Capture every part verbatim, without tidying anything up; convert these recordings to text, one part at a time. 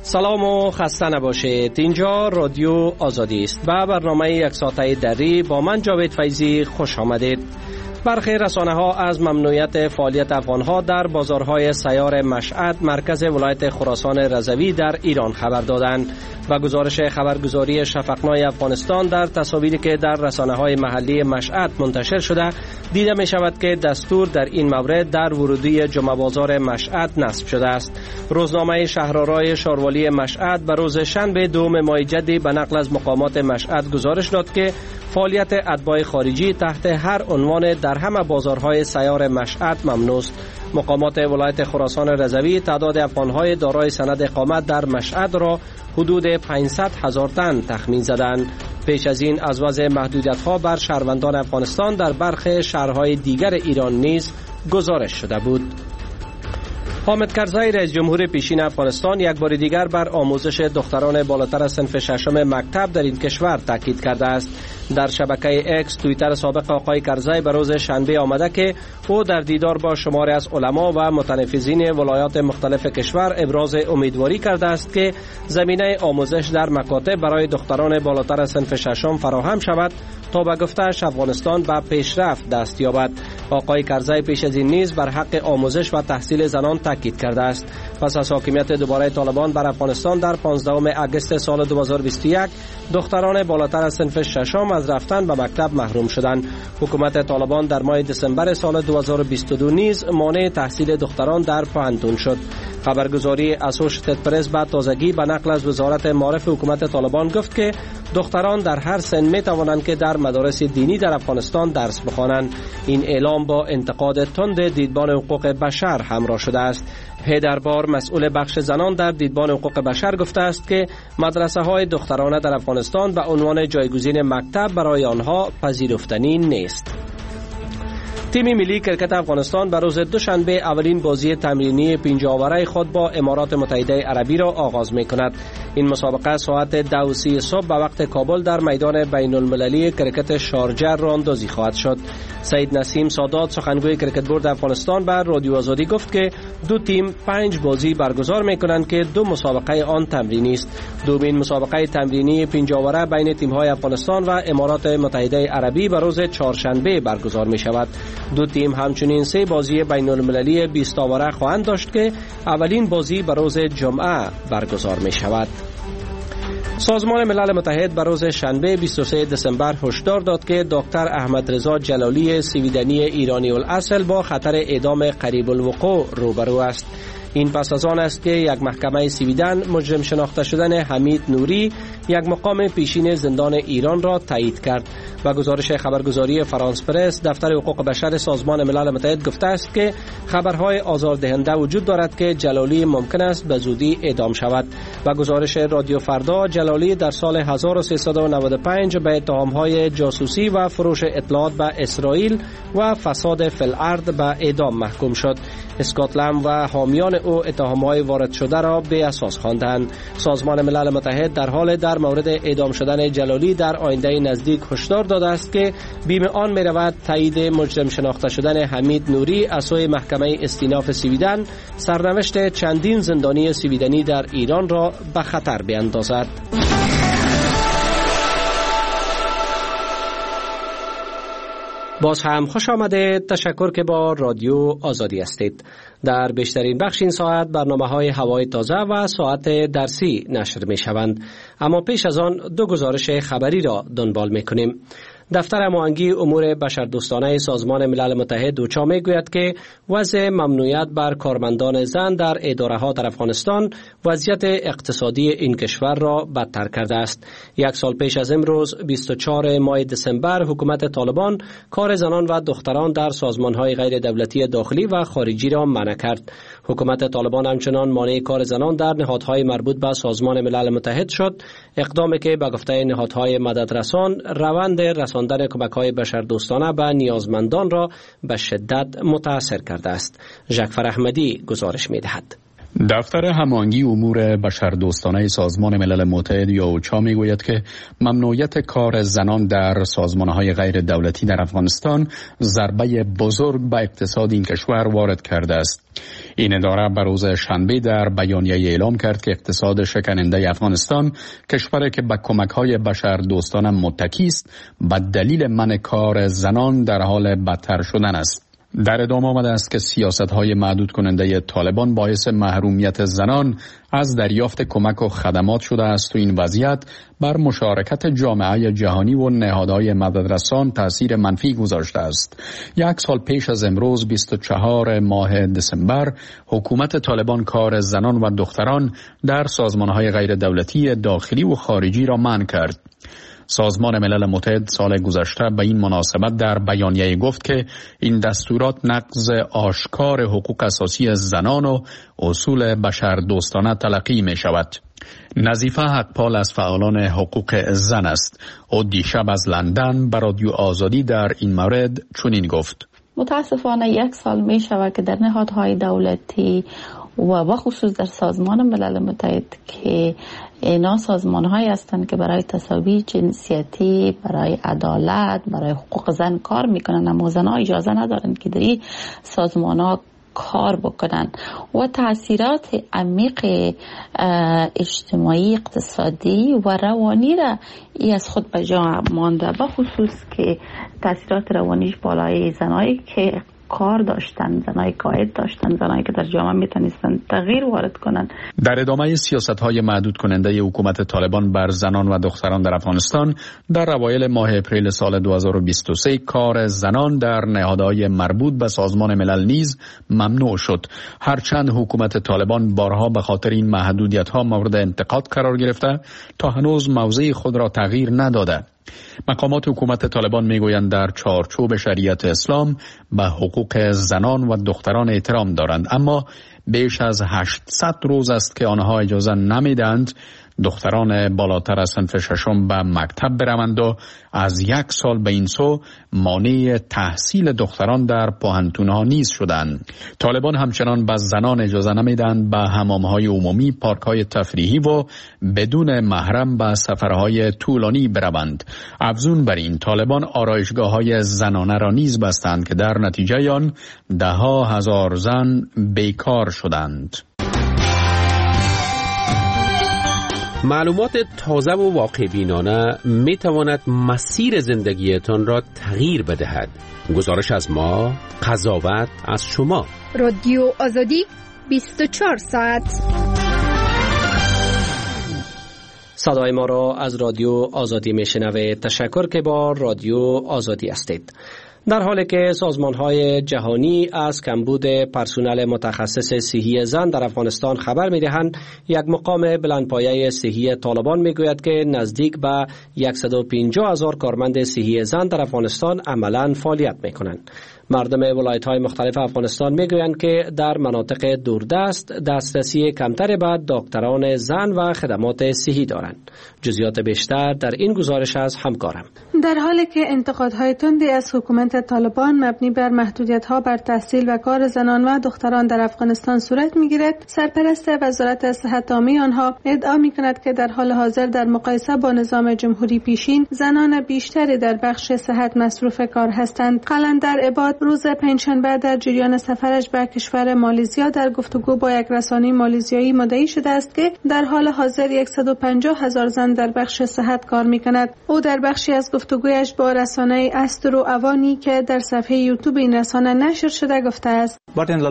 سلام و خسته نباشید. اینجا رادیو آزادی است. با برنامه یک ساعته دری با من جاوید فیضی خوش آمدید. برخی رسانه ها از ممنوعیت فعالیت افغانها در بازارهای سیار مشهد مرکز ولایت خراسان رضوی در ایران خبر دادند و گزارش خبرگزاری شفقنای افغانستان در تصاویری که در رسانه های محلی مشهد منتشر شده دیده می شود که دستور در این مورد در ورودی جمعه بازار مشهد نصب شده است. روزنامه شهرآرای شاروالی مشهد به روز شنبه دوم ماه جدی به نقل از مقامات مشهد گزارش داد که فعالیت اتباع خارجی تحت هر عنوان در همه بازارهای سیار مشهد ممنوع است. مقامات ولایت خراسان رضوی تعداد افغانهای دارای سند اقامت در مشهد را حدود پانصد هزار تن تخمین زدند. پیش از این از وضع محدودیت‌ها بر شهروندان افغانستان در برخی شهرهای دیگر ایران نیز گزارش شده بود. حامد کرزی رئیس جمهور پیشین افغانستان یک بار دیگر بر آموزش دختران بالاتر از صنف ششم مکتب در این کشور تاکید کرده است. در شبکه اکس توییتر سابق آقای کرزی به روز شنبه آمده که او در دیدار با شماری از علما و متنفذین ولایات مختلف کشور ابراز امیدواری کرده است که زمینه آموزش در مکاتب برای دختران بالاتر از صنف ششم فراهم شود تا به گفته‌اش افغانستان به پیشرفت دست یابد. آقای کرزی پیش از این نیز بر حق آموزش و تحصیل زنان تاکید کرده است. پس از حاکمیت دوباره طالبان بر افغانستان در پانزدهم آگوست سال دو هزار و بیست و یک دختران بالاتر از صنف ششم از رفتن به مکتب محروم شدند. حکومت طالبان در ماه دسامبر سال دو هزار و بیست و دو نیز مانع تحصیل دختران در پوهنتون شد. خبرگزاری اسوشیتد پرس با تازگی به نقل از وزارت معارف حکومت طالبان گفت که دختران در هر سن می توانند که در مدارس دینی در افغانستان درس بخوانند. این اعلام با انتقاد تند دیدبان حقوق بشر همراه شده است. هیدربار مسئول بخش زنان در دیدبان حقوق بشر گفته است که مدرسه های دخترانه در افغانستان به عنوان جایگزین مکتب برای آنها پذیرفتنی نیست. تیم ملی کرکت افغانستان به روز دوشنبه اولین بازی تمرینی پنجاه اوره خود با امارات متحده عربی را آغاز می کند. این مسابقه ساعت دو و سی صبح به وقت کابل در میدان بین المللی کرکت شارجه راه‌اندازی خواهد شد. سید نسیم سادات سخنگوی کرکت بورد افغانستان بر رادیو آزادی گفت که دو تیم پنج بازی برگزار می کنند که دو مسابقه آن تمرینی است. دومین مسابقه تمرینی پنجاه اوره بین تیم‌های افغانستان و امارات متحده عربی به روز چهارشنبه برگزار می شود. دو تیم همچنین سه بازی بین المللی بیست اوره خواهند داشت که اولین بازی به روز جمعه برگزار می شود. سازمان ملل متحد به روز شنبه بیست و سوم دسامبر هشدار داد که دکتر احمد رضا جلالی سویدنی ایرانی الاصل با خطر اعدام قریب الوقوع روبرو است. این پس از آن است که یک محکمه سویدن مجرم شناخته شدن حمید نوری یک مقام پیشین زندان ایران را تایید کرد. و گزارش خبرگزاری فرانس پرس دفتر حقوق بشر سازمان ملل متحد گفته است که خبرهای آزاردهنده وجود دارد که جلالی ممکن است به زودی اعدام شود. و گزارش رادیو فردا جلالی در سال هزار و سیصد و نود و پنج به اتهامهای جاسوسی و فروش اطلاعات به اسرائیل و فساد فی الارض به اعدام محکوم شد. اسکاتلند و حامیان او اتهامهای وارد شده را بی اساس خواندند. سازمان ملل متحد در حال در مورد اعدام شدن جلالی در آینده نزدیک هشدار داده است که بیم آن می رود تایید مجرم شناخته شدن حمید نوری از سوی محکمه استیناف سویدن سرنوشت چندین زندانی سویدنی در ایران را به خطر بیندازد. باز هم خوش آمده. تشکر که با رادیو آزادی هستید. در بیشترین بخش این ساعت برنامه‌های هوای تازه و ساعت درسی نشر می‌شوند. اما پیش از آن دو گزارش خبری را دنبال می‌کنیم. دفتر هماهنگی امور بشردوستانه سازمان ملل متحد اوچا میگوید که وضع ممنوعیت بر کارمندان زن در اداره‌ها در افغانستان وضعیت اقتصادی این کشور را بدتر کرده است. یک سال پیش از امروز بیست و چهارم ماه دسامبر حکومت طالبان کار زنان و دختران در سازمان‌های غیر دولتی داخلی و خارجی را منع کرد. حکومت طالبان همچنان مانع کار زنان در نهادهای مربوط به سازمان ملل متحد شد، اقدامی که به گفته نهادهای مددرسان روند رساندن کمک‌های بشردوستانه به نیازمندان را به شدت متاثر کرده است. ژکفر احمدی گزارش می‌دهد. دفتر هماهنگی امور بشردوستانه سازمان ملل متحد یا اوچا میگوید که ممنوعیت کار زنان در سازمانهای غیر دولتی در افغانستان ضربه بزرگ به اقتصاد این کشور وارد کرده است. این اداره به روز شنبه در بیانیه اعلام کرد که اقتصاد شکننده افغانستان، کشوری که به کمک‌های بشردوستانه متکی است، به دلیل منع کار زنان در حال بدتر شدن است. در ادامه آمده است که سیاست‌های محدود کننده طالبان باعث محرومیت زنان از دریافت کمک و خدمات شده است و این وضعیت بر مشارکت جامعه جهانی و نهادهای مددرسان تأثیر منفی گذاشته است. یک سال پیش از امروز بیست و چهارم ماه دسامبر حکومت طالبان کار زنان و دختران در سازمان‌های غیر دولتی داخلی و خارجی را منع کرد. سازمان ملل متحد سال گذشته به این مناسبت در بیانیه گفت که این دستورات نقض آشکار حقوق اساسی زنان و اصول بشردوستانه تلقی می شود. نظیفه حقپال از فعالان حقوق زن است. او دیشب از لندن به رادیو آزادی در این مورد چنین گفت: متاسفانه یک سال می شود که در نهادهای دولتی و بخصوص در سازمان ملل متحد که اینا سازمان هایی هستند که برای تساوی جنسیتی، برای عدالت، برای حقوق زن کار میکنن، اما زن ها اجازه ندارن که در این سازمان ها کار بکنن و تاثیرات عمیق اجتماعی، اقتصادی و روانی را ای از خود به جا مانده، بخصوص که تاثیرات روانیش بالای زنایی که کار داشتن، زنای قائد داشتن، زنایی که در جامعه میتونستن تغییر وارد کنن. در ادامه سیاست‌های محدود کننده حکومت طالبان بر زنان و دختران در افغانستان، در اوایل ماه اپریل سال دو هزار و بیست و سه کار زنان در نهادهای مربوط به سازمان ملل نیز ممنوع شد. هرچند حکومت طالبان بارها به خاطر این محدودیت‌ها مورد انتقاد قرار گرفته، تا هنوز موضع خود را تغییر نداده. مقامات حکومت طالبان میگویند در چارچوب شریعت اسلام به حقوق زنان و دختران احترام دارند، اما بیش از هشتصد روز است که آنها اجازه نمیدند دختران بالاتر از صنف ششم به مکتب بروند و از یک سال به این سو مانع تحصیل دختران در پوهنتون‌ها نیز شدند. طالبان همچنان به زنان اجازه نمیدند به حمام‌های عمومی، پارک‌های تفریحی و بدون محرم به سفرهای طولانی بروند. افزون بر این، طالبان آرایشگاه‌های زنانه را نیز بستند که در نتیجه آن ده‌ها هزار زن بیکار شدند. معلومات تازه و واقع بینانه می تواند مسیر زندگیتان را تغییر بدهد. گزارش از ما، قضاوت از شما. رادیو آزادی بیست و چهار ساعت. صدای ما را از رادیو آزادی می شنوید. تشکر که با رادیو آزادی هستید. در حالی که سازمان‌های جهانی از کمبود پرسنل متخصص صحی زن در افغانستان خبر می‌دهند، یک مقام بلندپایه صحی طالبان می‌گوید که نزدیک به صد و پنجاه هزار کارمند صحی زن در افغانستان عملاً فعالیت می‌کنند. مردم ولایت‌های مختلف افغانستان می‌گویند که در مناطق دوردست دسترسی کمتری به دکتران زن و خدمات صحی دارند. جزئیات بیشتر در این گزارش از همکارم. در حالی که انتقادهای تندی از حکومت طالبان مبنی بر محدودیت‌ها بر تحصیل و کار زنان و دختران در افغانستان صورت می‌گیرد، سرپرست وزارت صحت عامه آنها ادعا می‌کند که در حال حاضر در مقایسه با نظام جمهوری پیشین، زنان بیشتری در بخش صحت مصروف کار هستند. قلندر عباد روز پنجشنبه در جریان سفرش به کشور مالزیا در گفتگو با یک رسانه مالزیایی مدعی شده است که در حال حاضر صد و پنجاه هزار زن در بخش صحت کار می‌کند. او در بخشی از گفتگویش با رسانه استرو اوانی که در صفحه یوتیوب این رسانه نشر شده گفته است: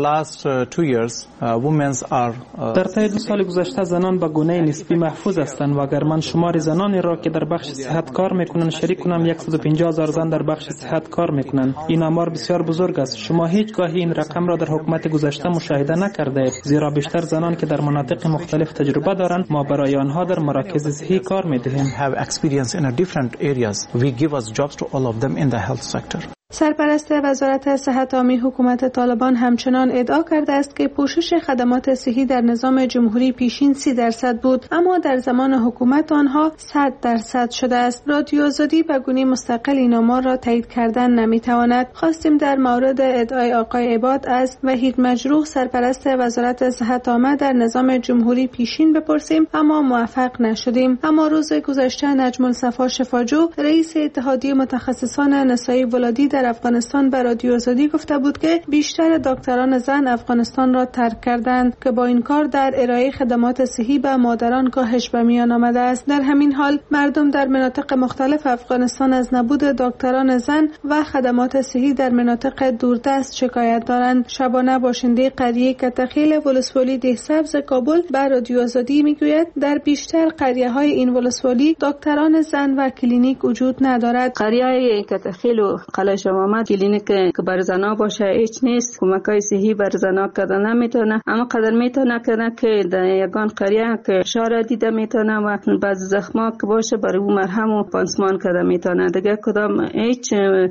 در طی دو سال گذشته زنان به گونه نسبی محفوظ هستند و اگر من شمار زنانی را که در بخش صحت کار میکنند شریک کنم، صد و پنجاه هزار زن در بخش صحت کار میکنند. این آمار بسیار بزرگ است. شما هیچ گاهی این رقم را در حکومت گذشته مشاهده نکرده اید، زیرا بیشتر زنان که در مناطق مختلف تجربه دارند ما برای آنها در مراکز صحی کار میدهیم. سرپرست وزارت صحت عامی حکومت طالبان همچنان ادعا کرده است که پوشش خدمات صحی در نظام جمهوری پیشین سی درصد بود، اما در زمان حکومت آنها صد درصد شده است. رادیو آزادی به گونه مستقل این آمار را تایید کردن نمیتواند. خواستیم در مورد ادعای آقای عباد از وحید مجروح سرپرست وزارت صحت عامه در نظام جمهوری پیشین بپرسیم، اما موفق نشدیم. اما روز گذشته نجم الصفا شفاجو رئیس اتحادیه متخصصان نسای ولادی در افغانستان به رادیو آزادی گفته بود که بیشتر دکتران زن افغانستان را ترک کردند که با این کار در ارائه خدمات صحی به مادران کاهش به میان آمده است. در همین حال مردم در مناطق مختلف افغانستان از نبود دکتران زن و خدمات صحی در مناطق دوردست شکایت دارند. شبانه باشنده قریه کتخیل ولسوالی دهسبز کابل به رادیو آزادی میگوید در بیشتر قریه های این ولسوالی دکتران زن و کلینیک وجود ندارد. قریه کتخیل و قلعه محمد کلینیک که بر زنا باشه هیچ نیست، کمکای صحی بر زنا کردن نمیتونه، اما قدر میتونه کنه که در یگان قریه که شاره دیده میتونه و بعض زخما که باشه برای اون مرهم و پانسمان کرده میتونه. دیگه کدام هیچ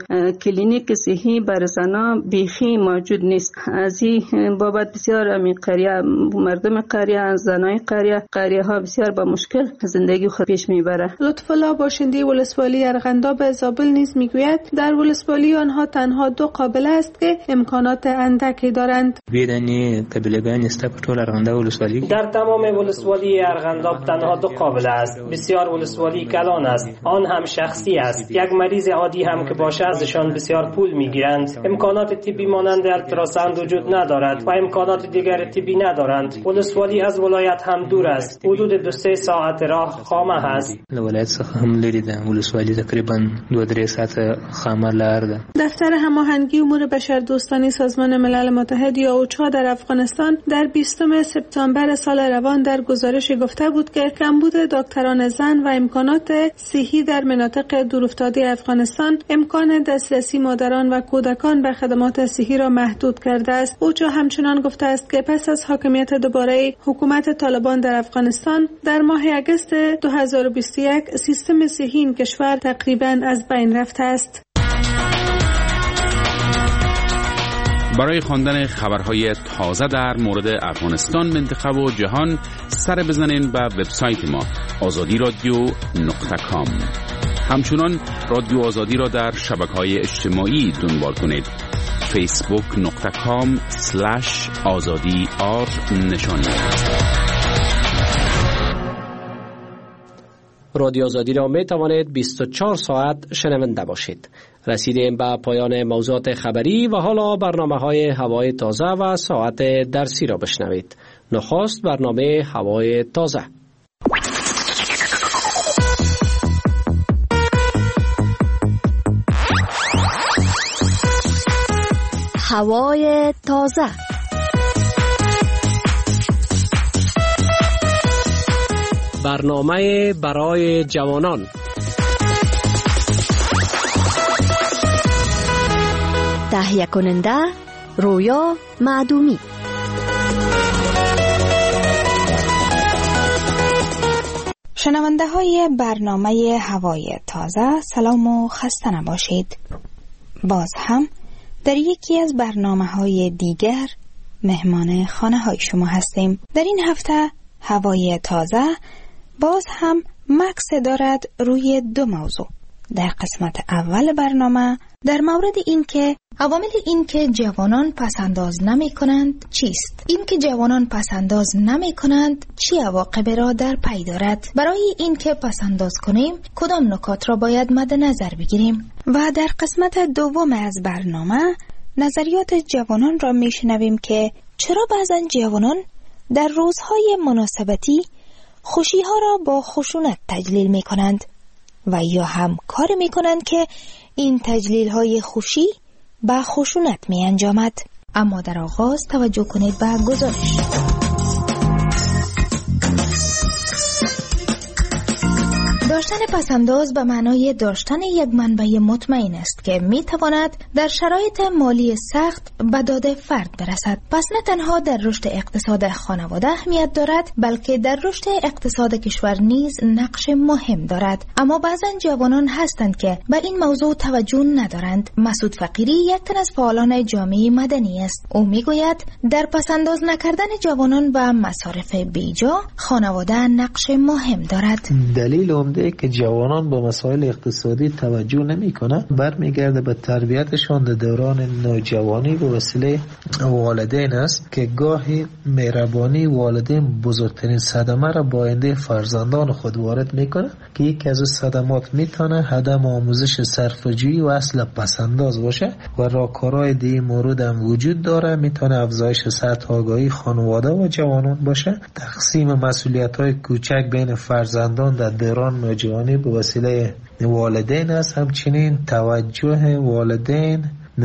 کلینیک صحی بر زنا بیخی موجود نیست. از این بابت بسیار امی قریه مردم قریه زنای قریه قریه ها بسیار با مشکل زندگی خود پیش میبره. لطف الله باشنده ولسوالی ارغنداب زابل نیز میگوید در ولسوالی آنها تنها دو قابله است که امکانات اندکی دارند. بیدنی قبیله‌گان است په ټول ارغنداب ولسوالی در تمام ولسوالی ارغنداب تنها دو قابله است. بسیار ولسوالی کلان است، آن هم شخصی است. یک مریض عادی هم که باشه ازشان بسیار پول میگیرند. امکانات طبی مانند التراساند وجود ندارد و امکانات دیگر طبی ندارند. ولسوالی از ولایت هم دور است، حدود دو سه ساعت راه خامه است. ولایت څخه هم لري ده. ولسوالی تقریبا دو درې ساعت خامه لار ده. دفتر هماهنگی امور بشردوستانه سازمان ملل متحد یا اوچا در افغانستان در بیستم سپتامبر سال روان در گزارش گفته بود که کمبود دکتران زن و امکانات صحی در مناطق دورافتاده افغانستان امکان دسترسی مادران و کودکان به خدمات صحی را محدود کرده است. اوچا همچنان گفته است که پس از حاکمیت دوباره حکومت طالبان در افغانستان در ماه اگست دو هزار و بیست و یک سیستم صحی این کشور تقریبا از بین رفته است. برای خواندن خبرهای تازه در مورد افغانستان، منطقه و جهان سر بزنین به وبسایت ما آزادی رادیو نقطه کام. همچنان رادیو آزادی را در شبکه‌های اجتماعی دنبال کنید. فیسبوک نقطه کام سلش آزادی آر نشانی. رادیو آزادی را می توانید بیست و چهار ساعت شنونده باشید. رسیدیم به پایان موضوعات خبری و حالا برنامه های هوای تازه و ساعت درسی را بشنوید. نخست برنامه هوای تازه. هوای تازه. برنامه برای جوانان. تهیه کننده رویا معدومی. شنونده های برنامه هوای تازه، سلام و خسته نباشید. باز هم در یکی از برنامه های دیگر مهمان خانه های شما هستیم. در این هفته هوای تازه باز هم مکس دارد روی دو موضوع. در قسمت اول برنامه در مورد این که عوامل این که جوانان پسنداز نمی کنند چیست؟ این که جوانان پسنداز نمی کنند چی عواقب را در پی دارد؟ برای این که پسنداز کنیم کدام نکات را باید مد نظر بگیریم؟ و در قسمت دوم از برنامه نظریات جوانان را می شنویم که چرا بعضا جوانان در روزهای مناسبتی خوشی ها را با خشونت تجلیل می کنند و یا هم کار می کنند که این تجلیل های خوشی با خشونت می انجامد. اما در آغاز توجه کنید به گزارش. داشتن پسنداز به معنای داشتن یک منبع مطمئن است که می تواند در شرایط مالی سخت به داد فرد برسد. پس نه تنها در رشد اقتصاد خانواده اهمیت دارد، بلکه در رشد اقتصاد کشور نیز نقش مهم دارد. اما بعضا جوانان هستند که به این موضوع توجه ندارند. مسعود فقیری یک تن از فعالان جامعه مدنی است. او می گوید در پسنداز نکردن جوانان به مصارف بیجا خانواده نقش مهم دارد. دلیل عمده که جوانان با مسائل اقتصادی توجه نمی کنند برمیگرده به تربیتشان در دوران نوجوانی به وسیله والدین است که گاهی مهربانی والدین بزرگترین صدمه را با آینده فرزندان خود وارد میکنه که یکی از صدمات میتونه عدم آموزش صرفه‌جویی و اصل پسنداز باشه و راهکارهای دیگه مورد هم وجود داره. میتونه افزایش سطح آگاهی خانواده و جوانان باشه، تقسیم مسئولیت‌های کوچک بین فرزندان در دوران نوجوانی به وسیله والدین است، همچنین توجه والدین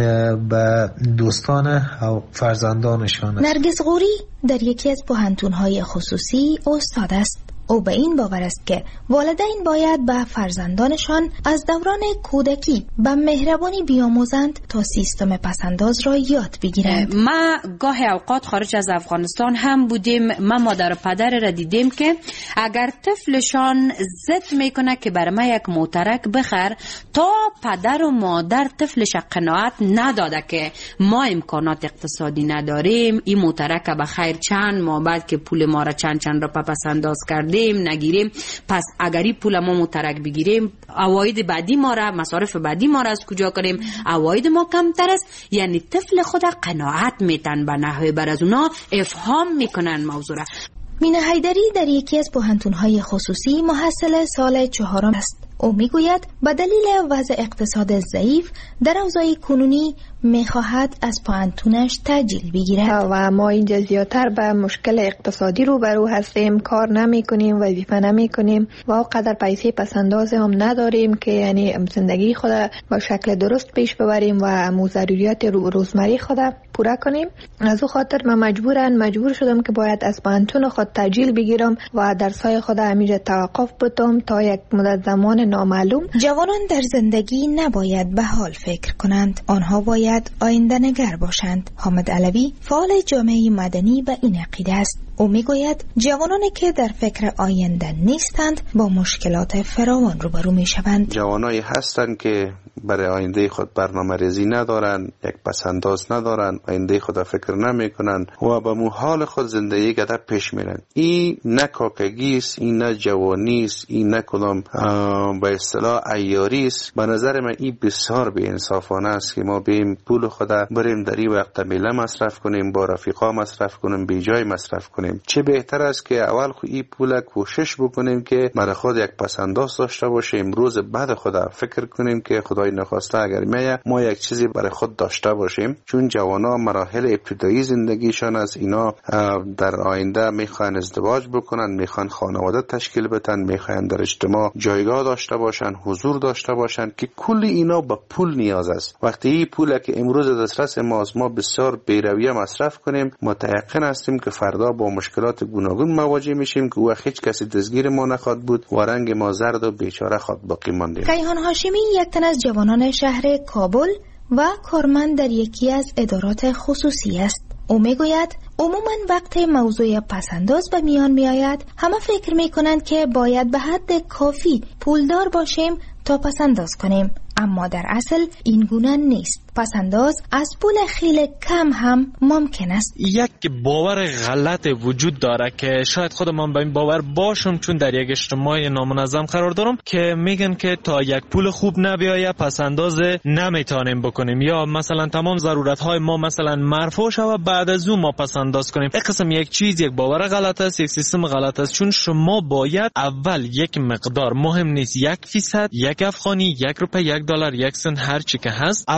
به دوستان و فرزندانشان است. نرگس غوری در یکی از پوهنتون‌های خصوصی استاد است. او به این باور است که والدین باید به فرزندانشان از دوران کودکی به مهربانی بیاموزند تا سیستم پسنداز را یاد بگیرند. ما گاهی اوقات خارج از افغانستان هم بودیم، ما مادر و پدر را دیدیم که اگر طفلشان ضد میکنه که بر ما یک موترک بخر، تا پدر و مادر طفلش قناعت نداده که ما امکانات اقتصادی نداریم، این موترک به خیر چند ماه بعد که پول ما را چند چند را پسنداز کردیم نگیریم، پس اگری پول ما مترک بگیریم، عواید بعدی ما را، مصارف بعدی ما را از کجا کنیم؟ عواید ما کمتر است. یعنی طفل خود قناعت میتن به نحوه بر از اونا افهام میکنن موضوع را. مینا حیدری در یکی از پوهنتون‌های خصوصی محصل سال چهارم است. او میگوید به دلیل وضع اقتصاد ضعیف در اوضاع کنونی میخواهد از پوهنتونش تأجیل بگیرد و ما اینجا زیادتر به مشکل اقتصادی روبرو هستیم، کار نمی کنیم، وظیفه نمی کنیم و اونقدر پیسه پسنداز هم نداریم که یعنی زندگی خود با شکل درست پیش ببریم و ضروریات روزمره خود پورا کنیم. از او خاطر من مجبورن مجبور شدم که باید از پوهنتون خود تأجیل بگیرم و درسای خود همیشه توقف بدم تا یک مدت زمان نامعلوم. جوانان در زندگی نباید به حال فکر کنند، آنها باید آینده نگر باشند. حامد علوی فعال جامعه مدنی به این عقیده است. او میگوید جوانانی که در فکر آینده نیستند با مشکلات فراوان روبرو میشوند. جوانایی هستند که برای آینده خود برنامه ریزی ندارن، یک پسنداز ندارن، آینده خود فکر نمی کنن و به محال خود زندگی گذر پیش میرن. این نه کاکگی است، این نه جوانی است، این نه کدام به اصطلاح عیاری است. به نظر من این بسیار بی انصافانه است که ما بیم پول خود بریم در این وقت میله مصرف کنیم، با رفیقا مصرف کنیم، بی جای مصرف کنیم. چه بهتر است که اول خود این پول کوشش بکنیم که برای خود یک پسنداز داشته باشیم، روز بعد خود فکر کنیم که خدای نخواسته اگر میه ما یک چیزی برای خود داشته باشیم. چون جوانا مراحل ابتدایی زندگیشان از اینا در آینده میخوان ازدواج بکنن، میخوان خانواده تشکیل بدن، میخوان در اجتماع جایگاه داشته باشن، حضور داشته باشن که کل اینا به پول نیاز است. وقتی این پول که امروز دسترس ماست ما بسیار بی‌رویه مصرف کنیم، متأکد هستیم که فردا با مشکلات گوناگون مواجه میشیم که وقت هیچ کسی دستگیر ما نخواد بود و رنگ ما زرد و بیچاره خود باقی ماندیم. کیهان هاشمی یک تن از جوانان شهر کابل و کارمند در یکی از ادارات خصوصی است. او میگوید عموما وقت موضوع پسنداز به میان میآید همه فکر میکنند که باید به حد کافی پولدار باشیم تا پسنداز کنیم، اما در اصل این گونه نیست. پسنداز از پول خیلی کم هم ممکن است. یک باور غلط وجود داره که شاید خودم به این باور باشم، چون در یک اجتماع نامنظم قرار دارم که میگن که تا یک پول خوب نبیایه پسنداز نمیتونیم بکنیم، یا مثلا تمام ضرورت های ما مثلا مرفوع شوه بعد از اون ما پسنداز کنیم. این قسم یک چیز، یک باور غلط است، یک سیستم غلط است. چون شما باید اول یک مقدار، مهم نیست یک فیصد، یک افغانی، یک روپیه، یک دلار، یک سنت، هر چی که هست، اول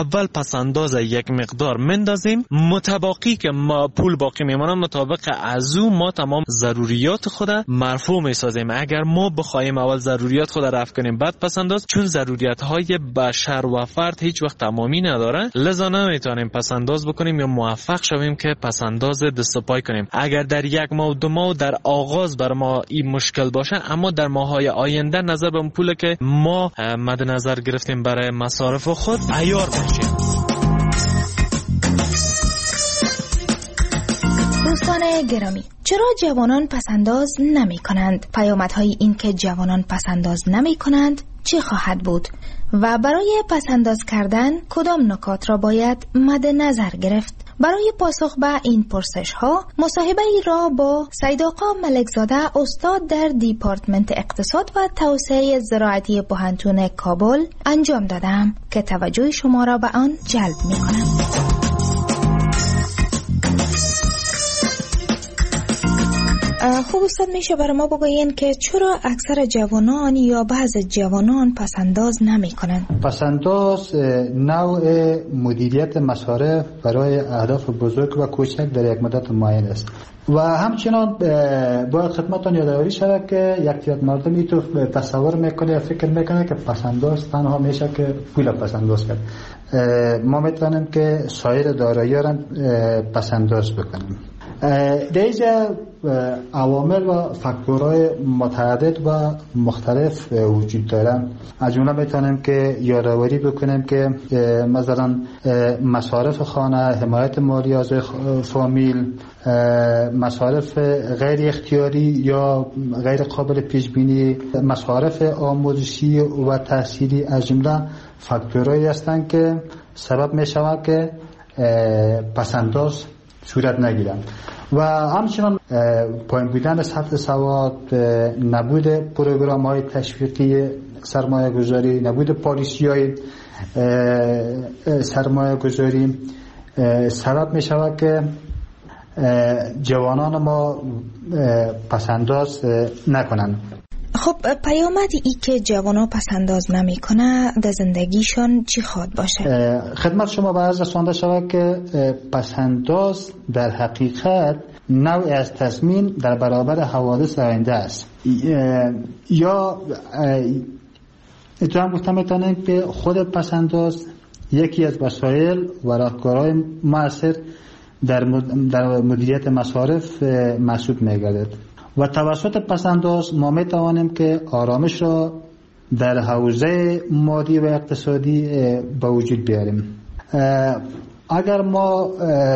پسنداز یک مقدار مندازیم، متباقی که ما پول باقی میمونه مطابق از او ما تمام ضروریات خود مرفوع میسازیم. اگر ما بخوایم اول ضروریات خود رفع کنیم بعد پسنداز، چون ضروریات های بشر و فرد هیچ وقت تمامی نداره، لذا نمیتونیم پسنداز بکنیم یا موفق شویم که پسنداز دست و پای کنیم. اگر در یک ماه و دو ماه در آغاز بر ما این مشکل باشه، اما در ماهای آینده نظر به پول که ما مد نظر گرفتیم برای مصارف خود عیار بشیم. دوستان گرامی، چرا جوانان پسنداز نمی کنند؟ پیامدهای این که جوانان پسنداز نمی کنند چه خواهد بود؟ و برای پسنداز کردن کدام نکات را باید مد نظر گرفت؟ برای پاسخ به این پرسش ها مصاحبه ای را با سید آقا ملکزاده، استاد در دیپارتمنت اقتصاد و توسعه زراعتی پوهنتون کابل انجام دادم که توجه شما را به آن جلب می کنم. خوب استاد، میشه برای ما بگوین که چرا اکثر جوانان یا بعض جوانان پسنداز نمی کنند؟ پسنداز نوع مدیریت مصارف برای اهداف بزرگ و کوچک در یک مدت معین است و همچنان باید خدمتتان یادآوری شود که یک تعداد مردمی تو تصور میکنه یا فکر میکنه که پسنداز تنها میشه که پول پسنداز کرد. ما میتونیم که سایر دارایی را پسنداز بکنیم. دیجا عوامل و فاکتورهای متعدد و مختلف وجود دارن. از جمله میتونیم که یادآوری بکنیم که مثلا مصارف خانه، حمایت مالی از فامیل، مصارف غیر اختیاری یا غیر قابل پیش بینی، مصارف آموزشی و تحصیلی از جمله فاکتورهایی هستند که سبب میشود که پسنداز صورت نگیرن و همچنان پایین بودن سطح سواد، نبود پروگرام های تشویقی سرمایه گذاری، نبود پالیسی های سرمایه گذاری سبب می شود که جوانان ما پسنداز نکنند. خب پیامد ای که جوانا پسنداز نمی کنه در زندگیشان چی خواهد باشه؟ خدمت شما به عرض رسانده شود که پسنداز در حقیقت نوع از تضمین در برابر حوادث آینده است. یا اتفاقا گفتم میتونیم که خود پسنداز یکی از وسایل و راهکارهای مؤثر در مدیریت مصارف محسوب میگردد و توسط پسنداز ما می توانیم که آرامش را در حوزه مادی و اقتصادی به وجود بیاریم. اگر ما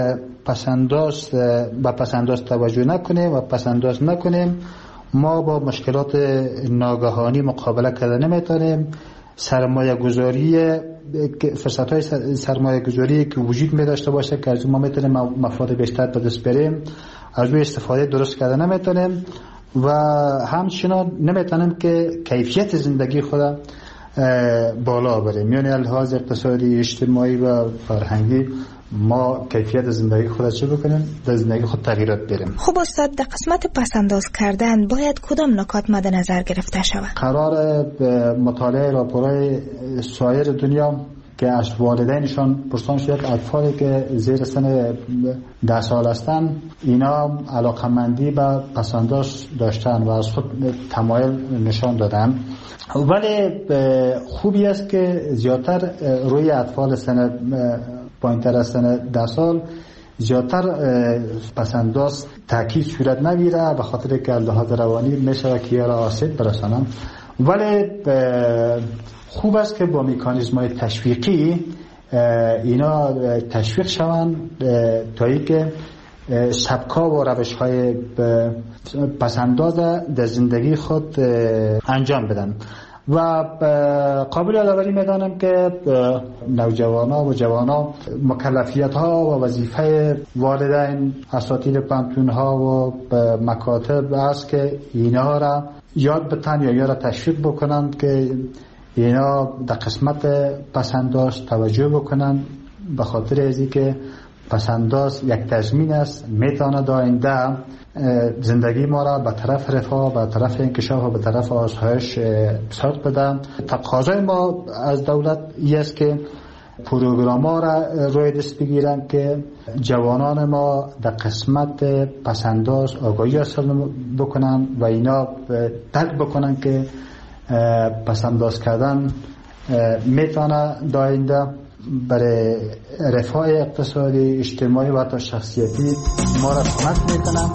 پسنداز با پسنداز توجه نکنیم و پسنداز نکنیم، ما با مشکلات ناگهانی مقابله کردن نمیتونیم. سرمایه گذاری، فرصت های سرمایه گذاری که وجود می داشته باشه که از ما میتونیم مفاد بیشتر به دست بریم، از روی استفاده درست کردن نمیتونیم و همچنان نمیتونیم که کیفیت زندگی خود بالا بریم. یعنی لحاظ اقتصادی، اجتماعی و فرهنگی ما کیفیت زندگی خود چه بکنیم؟ در زندگی خود تغییرات بریم. خب استاد، در قسمت پسنداز کردن باید کدام نکات مد نظر گرفته شود؟ قرار مطالعه راپورهای سایر دنیا که از والدینشان پرسان شد اطفالی که زیر سن ده سال هستن اینا علاقمندی به پسنداز داشتن و از خود تمایل نشان دادن، ولی خوبی است که زیادتر روی اطفال سن پایین‌تر از سن ده سال زیادتر پسنداز تاکید صورت نگیره به خاطر که لحاظ روانی میشه که یارا آسیب برسانن، ولی خوب است که با مکانیزم‌های تشویقی اینا تشویق شوند تا اینکه سبکا و روش‌های پسنداز در زندگی خود انجام بدن. و قابل یادآوری می‌دانم که نوجوانا و جوانا مکلفیت‌ها و وظیفه والدین، اساتید پانتون‌ها و مکاتب است که اینها را یاد بتن یا یا را تشویق بکنند که اینا در قسمت پسنداز توجه بکنند، به خاطر ازی که پسنداز یک تضمین است، میتواند آینده زندگی ما را به طرف رفاه، به طرف انکشاف و به طرف آسایش سوق بدن. تقاضای ما از دولت این است که پروگرام ها را روی دست بگیرن که جوانان ما در قسمت پسنداز آگاهی حاصل بکنن و اینا درک بکنن که پسنداز کردن میتونه داینده برای رفاه اقتصادی، اجتماعی و حتی شخصیتی ما را کمک میکنن.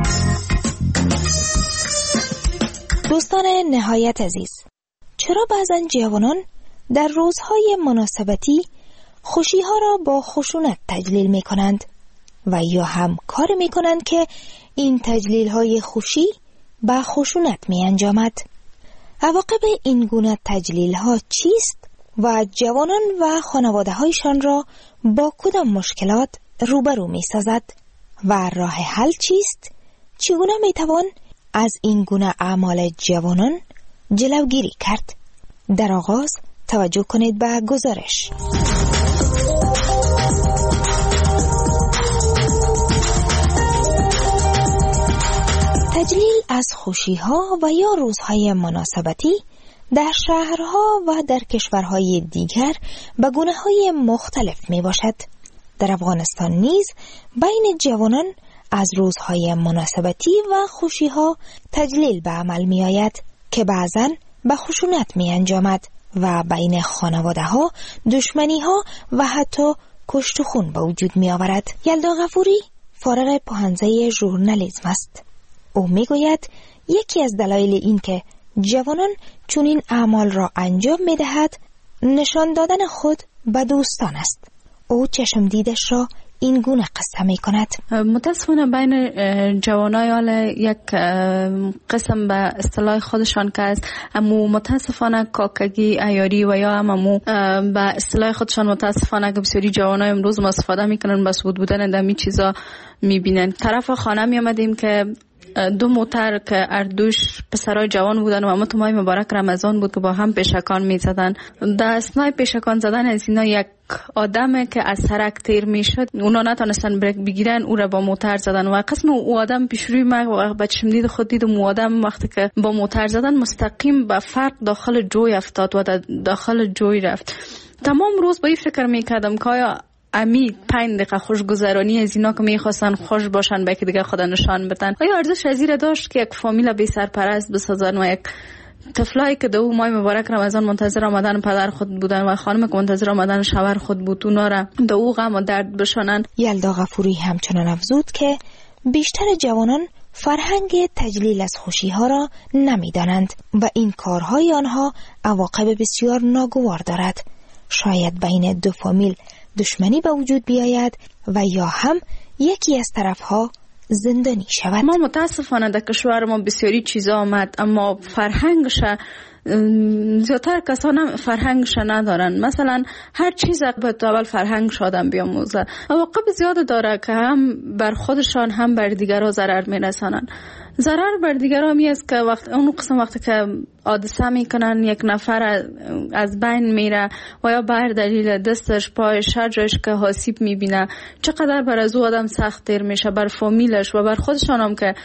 دوستان نهایت عزیز، چرا بعضا جوانان در روزهای مناسبتی خوشیها را با خشونت تجلیل می کنند و یا هم کار می کنند که این تجلیل های خوشی با خشونت می انجامد؟ عواقب این گونه تجلیل ها چیست و جوانان و خانواده هایشان را با کدام مشکلات روبرو می سازد و راه حل چیست؟ چگونه می توان از این گونه اعمال جوانان جلوگیری کرد؟ در آغاز توجه کنید به گزارش. تجلیل از خوشی‌ها و یا روزهای مناسبتی در شهرها و در کشورهای دیگر به گونه‌های مختلف می باشد. در افغانستان نیز بین جوانان از روزهای مناسبتی و خوشی‌ها تجلیل به عمل می آید که بعضاً به خشونت می انجامد و بین خانواده ها دشمنی ها و حتی کشت و خون به وجود می آورد. یلدا غفوری فارغ پوهنځی ژورنالیسم است. او می گوید یکی از دلایل این که جوانان چنین اعمال را انجام می دهد نشان دادن خود به دوستان است. او چشم دیدش را این گونه قصه می کند. متاسفانه بین جوانای حال یک قسم به اصطلاح خودشان که است، امو متاسفانه کاکگی عیاری و یا امو به اصطلاح خودشان متاسفانه که بسیاری جوانای امروز ما استفاده میکنن بس بود بودن دمی چیزا میبینن. طرف خانه می آمدیم که دو موتر که اردوش پسرای جوان بودن و اما تو ماه مبارک رمضان بود که با هم پیشکان می زدن. در اثنای پیشکان زدن از اینا یک آدمه که از سرک تیر می شد، اونا نتونستن بریک بگیرن، او را با موتر زدن و قسم او آدم پیش روی ما با چشم دید خود دید و او آدم وقتی که با موتر زدن مستقیم به فرق داخل جوی افتاد و داخل جوی رفت. تمام روز با این فکر می کردم که آیا امی پنج دقیقه خوشگذرانی از اینا که میخواستن خوش باشن به که دیگه خدا نشان بدن، آیا ارزش از این داشت که یک فامیل بی سرپرست بسازن و یک طفلایی که دو ماه مبارک رمضان منتظر آمدن پدر خود بودن و خانم که منتظر آمدن شوهر خود بود اونا را دو غم و درد بشانن؟ یلدا غفوری همچنان افزود که بیشتر جوانان فرهنگ تجلیل از خوشی ها را نمیدانند و این کارهای آنها عواقب بسیار ناگوار دارد. شاید بین دو فامیل دشمنی به وجود بیاید و یا هم یکی از طرفها زندانی شود. ما متاسفانه در کشور ما بسیاری چیزا آمد اما فرهنگش زیادتر کسان فرهنگش ندارن. مثلا هر چیز باید اول فرهنگش آدم بیاموزه. عواقب زیاد داره که هم بر خودشان هم بر دیگرها ضرر میرسانن. ضرر بر دیگرها می است که وقت اون قسم وقتی که حادثه میکنن یک نفر از بین میره و یا بر دلیل دستش پایش هر جایش که آسیب میبینه چقدر بر از او آدم سخت تیر میشه، بر فامیلش و بر خودشان هم که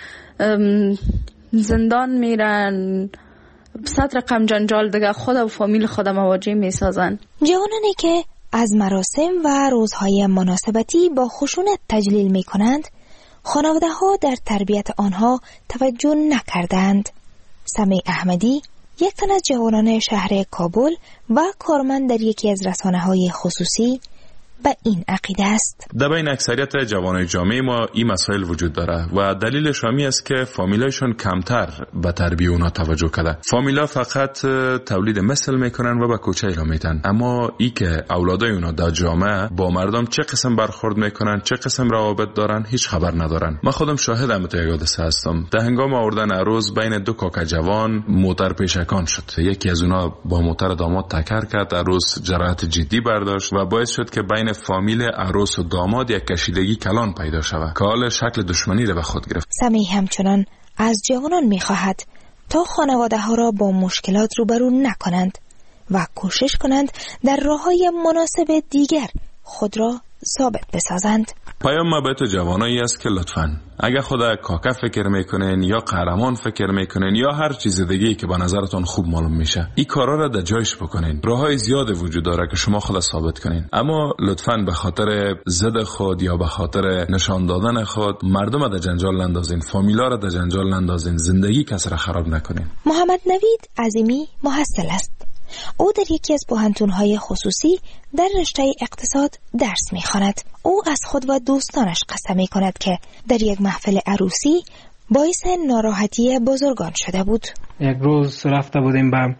زندان میرن، صد رقم جنجال دیگه خود و فامیل خود مواجه میسازن. جوانانی که از مراسم و روزهای مناسبتی با خشونت تجلیل میکنند خانواده ها در تربیت آنها توجه نکردند. سمیع احمدی یک تن از جوانان شهر کابل و کارمند در یکی از رسانه های خصوصی به این عقیده است. در بین اکثریت جوانای جامعه ما این مسائل وجود داره و دلیلش همی است که فامیلایشون کمتر به تربیت اونا توجه کرده. فامیلا فقط تولید مثل میکنن و به کوچه را میتن، اما ای که اولادای اونا در جامعه با مردم چه قسم برخورد میکنن، چه قسم روابط دارن، هیچ خبر ندارن. من خودم شاهدم تو یک حادثه هستم. در هنگام آوردن عروس بین دو کاکا جوان موتر پیشکان شد. یکی از اونا با موتر داماد تکر کرد، عروس جراحت جدی برداشت و باعث شد که بین فامیل عروس و داماد یک کشیدگی کلان پیدا شود که حال شکل دشمنی را به خود گرفت. سمیع همچنان از جوانان می‌خواهد تا خانواده ها را با مشکلات روبرو نکنند و کوشش کنند در راه‌های مناسب دیگر خود را ثابت بسازند. پیام ما به تو جوانایی است که لطفاً اگر خدا کاکا فکر میکنین یا قهرمان فکر میکنین یا هر چیز دیگه‌ای که به نظرتون خوب معلوم میشه، این کارا را در جایش بکنین. راههای زیاد وجود داره که شما خود ثابت کنین، اما لطفاً به خاطر ضد خود یا به خاطر نشان دادن خود مردم را در جنجال نندازین، فامیلا را در جنجال نندازین، زندگی کس را خراب نکنین. محمد نوید عظیمی محصل است. او در یکی از پوهنتون‌های خصوصی در رشته اقتصاد درس می‌خواند. او از خود و دوستانش قسم می‌کند که در یک محفل عروسی باعث ناراحتی بزرگان شده بود. یک روز رفته بودیم به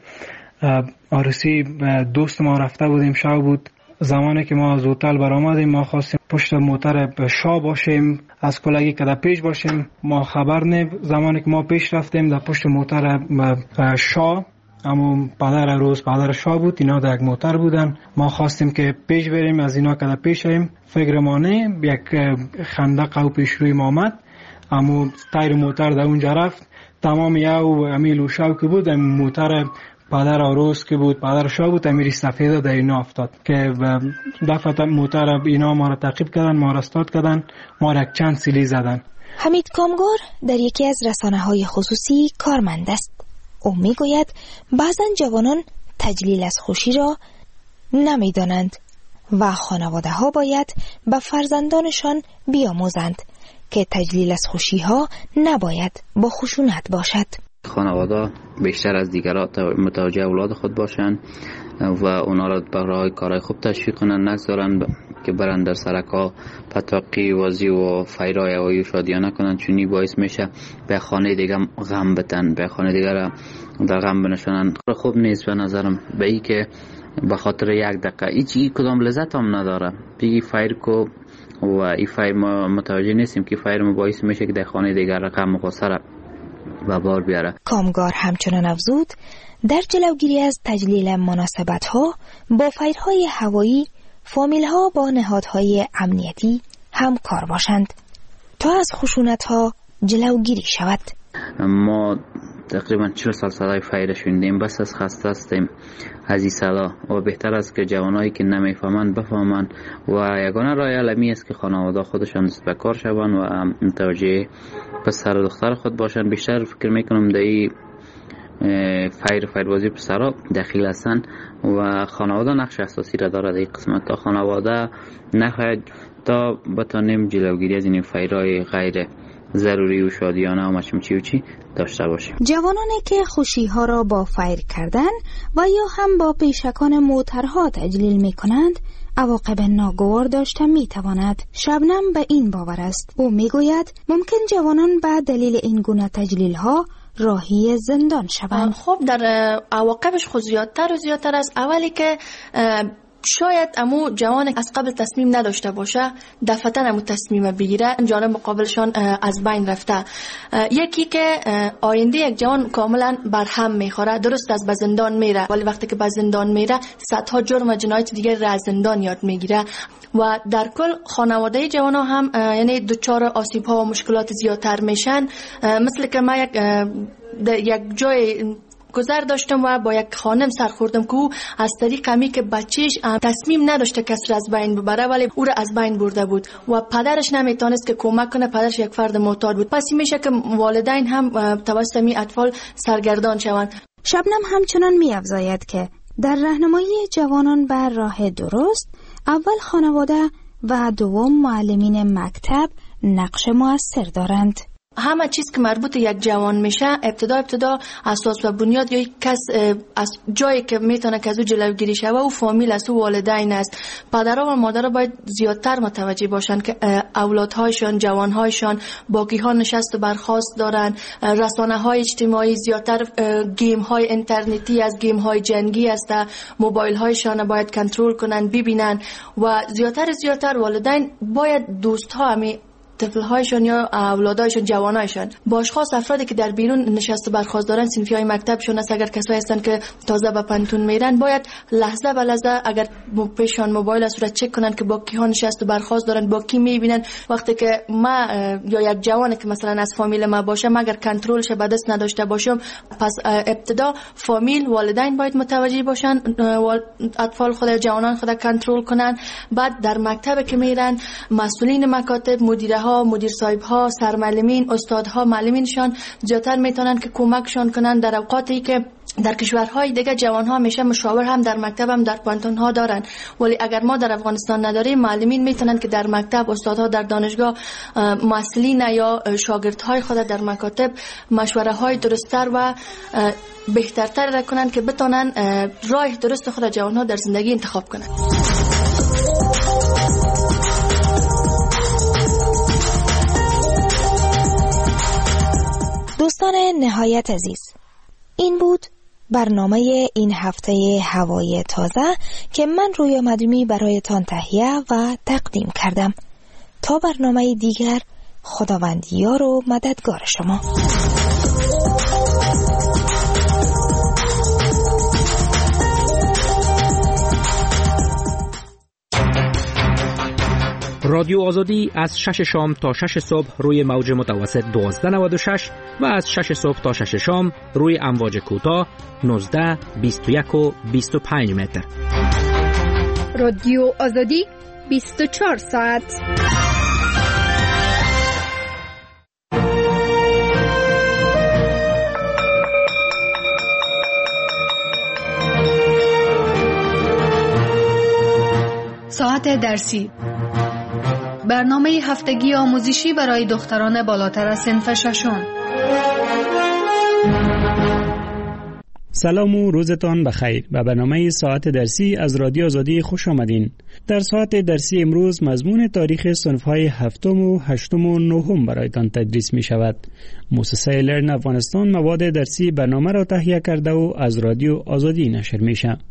عروسی، دوست ما رفته بودیم، شب بود. زمانی که ما از هتل برآمدیم ما خواستیم پشت موتر شاه باشیم، از کلگی که در پیش باشیم. ما خبر نه، زمانی که ما پیش رفتیم در پشت موتر شاه، اما پدر روز پدر شاه بود، اینا در یک موتر بودن. ما خواستیم که پیش بریم، از اینا که در پیش ایم فکر ما نه، یک خندق و پیش روی ما آمد، اما تایر موتر در اونجا رفت. تمام یو امیل و شاو که بود موتر پدر روز که بود، پدر شاه بود، امیر سفید در اینا افتاد که دفعه موتر اینا ما را تعقیب کردن، ما را استاد کردن، ما را چند سیلی زدن. حمید کامگار در یکی از رسانه‌های خصوصی کارمند است. او میگوید بعضن جوانان تجلیل از خوشی را نمیدانند و خانواده ها باید به فرزندانشان بیاموزند که تجلیل از خوشی ها نباید با خشونت باشد. خانواده بیشتر از دیگران متوجه اولاد خود باشند و اونا را برای کارهای خوب تشویق کنند، نگذارند که برند در سرکا پتاقی وازی و فیرای هوایی و شادیانه کنند، چونی باعث میشه به خانه دیگه غم بتن، به خانه دیگه را در غم بنشانند. خوب نیست به نظرم به ای که به خاطر یک دقیقه هیچ ای کدام لذت هم نداره بگی فایر کو و ای فایر ما متوجه نیستیم که فایر ما باعث میشه که در خانه دیگه را غم و غصه را و بار بیاره. کامگار همچنان افزود در جلوگیری از تجلیل مناسبت ها با فایرهای هوایی فامیل ها با نهادهای امنیتی همکار باشند تا از خشونت ها جلوگیری شود. ما تقریبا چهل سال صدای فایر شوندیم، بس از خسته هستیم از این صدا و بهتر است که جوانایی که نمیفهمند بفهمند و یگانه راه علمی است که خانواده خودشان دست به کار شوند و متوجه پسر و دختر خود باشند. بیشتر فکر میکنم در این فایر فایربازی پسرها دخیل هستند و خانواده نقش اساسی را دارد. این قسمت تا خانواده نخواهد تا بتانیم جلوگیری از این فایرهای غیر ضروری و شادیانه و مچمچی و چی داشته باشیم. جوانانی که خوشی ها را با فایر کردن و یا هم با پیشکان موترها تجلیل می کنند عواقب ناگوار داشته می تواند. شبنم به این باور است. او می گوید ممکن جوانان به دلیل این گونه تجلیل ها راهی زندان شوند. خب در عواقبش خود زیادتر و زیادتر است. اولی که شاید امو جوان از قبل تصمیم نداشته باشه دفعتاً امو تصمیم بگیره، جانب مقابلشان از بین رفته. یکی که آینده یک جوان کاملا برهم میخوره، درست از به زندان میره ولی وقتی که به زندان میره صدها جرم و جنایت دیگر را از زندان یاد میگیره و در کل خانواده جوان ها هم یعنی دچار آسیب ها و مشکلات زیادتر میشن. مثل که من یک یک جای گذر داشتم و با یک خانم سر خوردم که او از طریق همی که بچهش تصمیم نداشته کسی را از بین ببره ولی او را از بین برده بود و پدرش نمیتونست که کمک کنه، پدرش یک فرد معتاد بود. پس میشه که والدین هم توسط می اطفال سرگردان شوند. شبنم همچنان می‌افزاید که در راهنمایی جوانان بر راه درست اول خانواده و دوم معلمین مکتب نقش موثر دارند. همه چیز که مربوط یک جوان میشه ابتدا ابتدا اساس و بنیاد یا یک کس از جایی که میتونه که از او جلوگیری شه و فامیل است و والدین است. پدرها و مادرها باید زیادتر متوجه باشن که اولادهایشان جوانهایشان باقی ها نشست و برخاست دارن. رسانه های اجتماعی زیادتر گیم های اینترنتی از گیم های جنگی است، موبایل هایشان باید کنترل کنن ببینن و زیادتر زیادتر والدین باید دوست ها همی طفل‌هایشان یا اولادایشان، جوانایشان. باشخاص افرادی که در بیرون نشست و برخاست دارن، صنفی‌های مکتبشون است، اگر کسایی هستن که تازه به پنتون میرن، باید لحظه به لحظه اگر پیشان موبایل است را چک کنن که با کی ها نشست و برخاست دارن، با کی میبینن. وقتی که ما یا یک جوانی که مثلا از فامیل ما باشه، مگر کنترلش به دست نداشته باشم، پس ابتدا فامیل، والدین باید متوجه باشن، اطفال خود، جوانان خود کنترل کنن. بعد در مکتب که میرن، مسئولین مکاتب، مدیره ها، مدیر صاحب ها، سرمعلمین، استادها، معلمینشان زیاتر میتونن که کمکشان کنن در اوقاتی که در کشورهای دیگه جوانها همیشه مشاور هم در مکتب هم در پانتون ها دارن، ولی اگر ما در افغانستان نداریم، معلمین میتونن که در مکتب، استادها در دانشگاه، مسئولین یا شاگردهای خود در مکاتب مشوره های درست‌تر و بهترتر را کنن که بتونن راه درست خود جوانها در زندگی انتخاب کنن. دوستان نهایت عزیز، این بود برنامه این هفته هوای تازه که من رویا مدومی برایتان تهیه و تقدیم کردم. تا برنامه دیگر، خداوند یار و مددگار شما. رادیو آزادی از شش شام تا شش صبح روی موج متوسط دوازده نود و شش و از شش صبح تا شش شام روی امواج کوتاه نوزده، بیست و یک و بیست و پنج متر. رادیو آزادی بیست و چهار ساعت. ساعت درسی، برنامه هفتگی آموزشی برای دختران بالاتر از صنف ششم. سلام و روزتان بخیر. به برنامه ساعت درسی از رادیو آزادی خوش آمدین. در ساعت درسی امروز مضمون تاریخ صنف‌های هفتم و هشتم و نهم برایتان تدریس می شود. مؤسسه لرن افغانستان مواد درسی برنامه را تهیه کرده و از رادیو آزادی نشر می شود.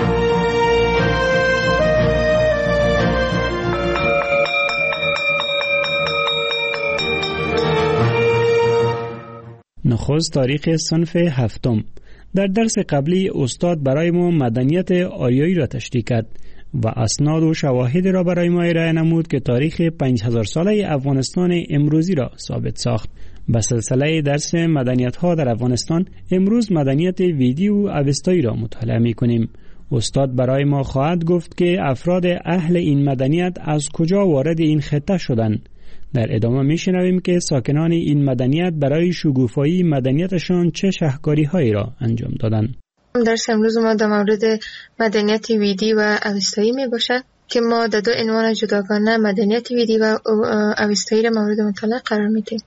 نخست تاریخ صنف هفتم. در درس قبلی استاد برای ما مدنیت آریایی را تشریح کرد و اسناد و شواهد را برای ما ارائه نمود که تاریخ پنج هزار ساله افغانستان امروزی را ثابت ساخت. به سلسله درس مدنیت ها در افغانستان امروز مدنیت ویدی و اوستایی را مطالعه می کنیم. استاد برای ما خواهد گفت که افراد اهل این مدنیت از کجا وارد این خطه شدند. در ادامه میشنویم که ساکنان این مدنیت برای شگوفایی مدنیتشان چه شهکاری هایی را انجام دادند. درس امروز ما در مورد مدنیت ویدی و اوستایی می باشد که ما در دو عنوان جداگانه مدنیت ویدی و اوستایی را مورد مطالعه قرار میدیم.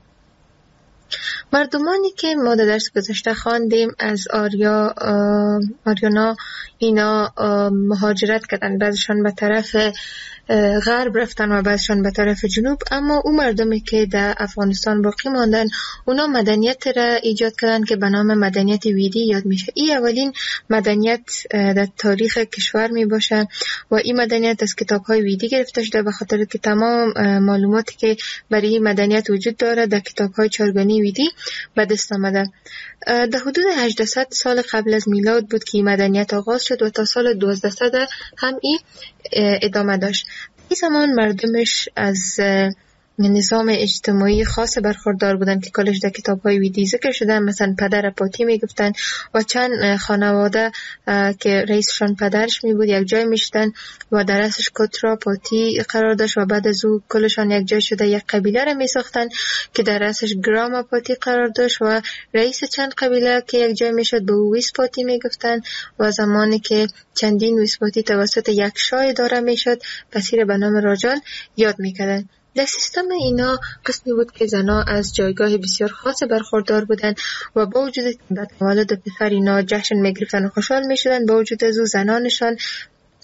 مردمانی که ما در درس گذشته خواندیم از آریا آریانا، اینا مهاجرت کردن، بعضشان به طرف غرب رفتن و بعضشان به طرف جنوب، اما اون مردمی که در افغانستان باقی ماندن اونا مدنیت را ایجاد کردن که به نام مدنیت ویدی یاد میشه. این اولین مدنیت در تاریخ کشور می باشه و این مدنیت از کتاب های ویدی گرفته شده، به خاطر که تمام معلوماتی که برای این مدنیت وجود داره در کتاب های چارگانی ویدی به دست آمده. در حدود هجده سال قبل از میلاد بود که این مدنیت آغاز شد و تا سال دوازده هم این ادامه داشت. این زمان مردمش از نظام اجتماعی خاص برخوردار بودن که کلش در کتاب‌های ویدی ذکر شدن، مثلا پدر پاتی میگفتن و چند خانواده که رئیسشان پدرش می بود یک جای میشدن و در اساس کترا پاتی قرار داشت و بعد از او کلشان یک جای شده یک قبیله را میساختن که در اساس گراما پاتی قرار داشت و رئیس چند قبیله که یک جای میشد به او ویس پاتی میگفتن و زمانی که چندین ویس پاتی توسط یک شاه اداره میشد پسیر به نام راجال یاد میکردن. در سیستم اینا قسمی بود که زنها از جایگاه بسیار خاص برخوردار بودند و با وجود بعد تولد پسر اینا جشن میگرفتن و خوشحال میشدن، با وجود از او زنانشان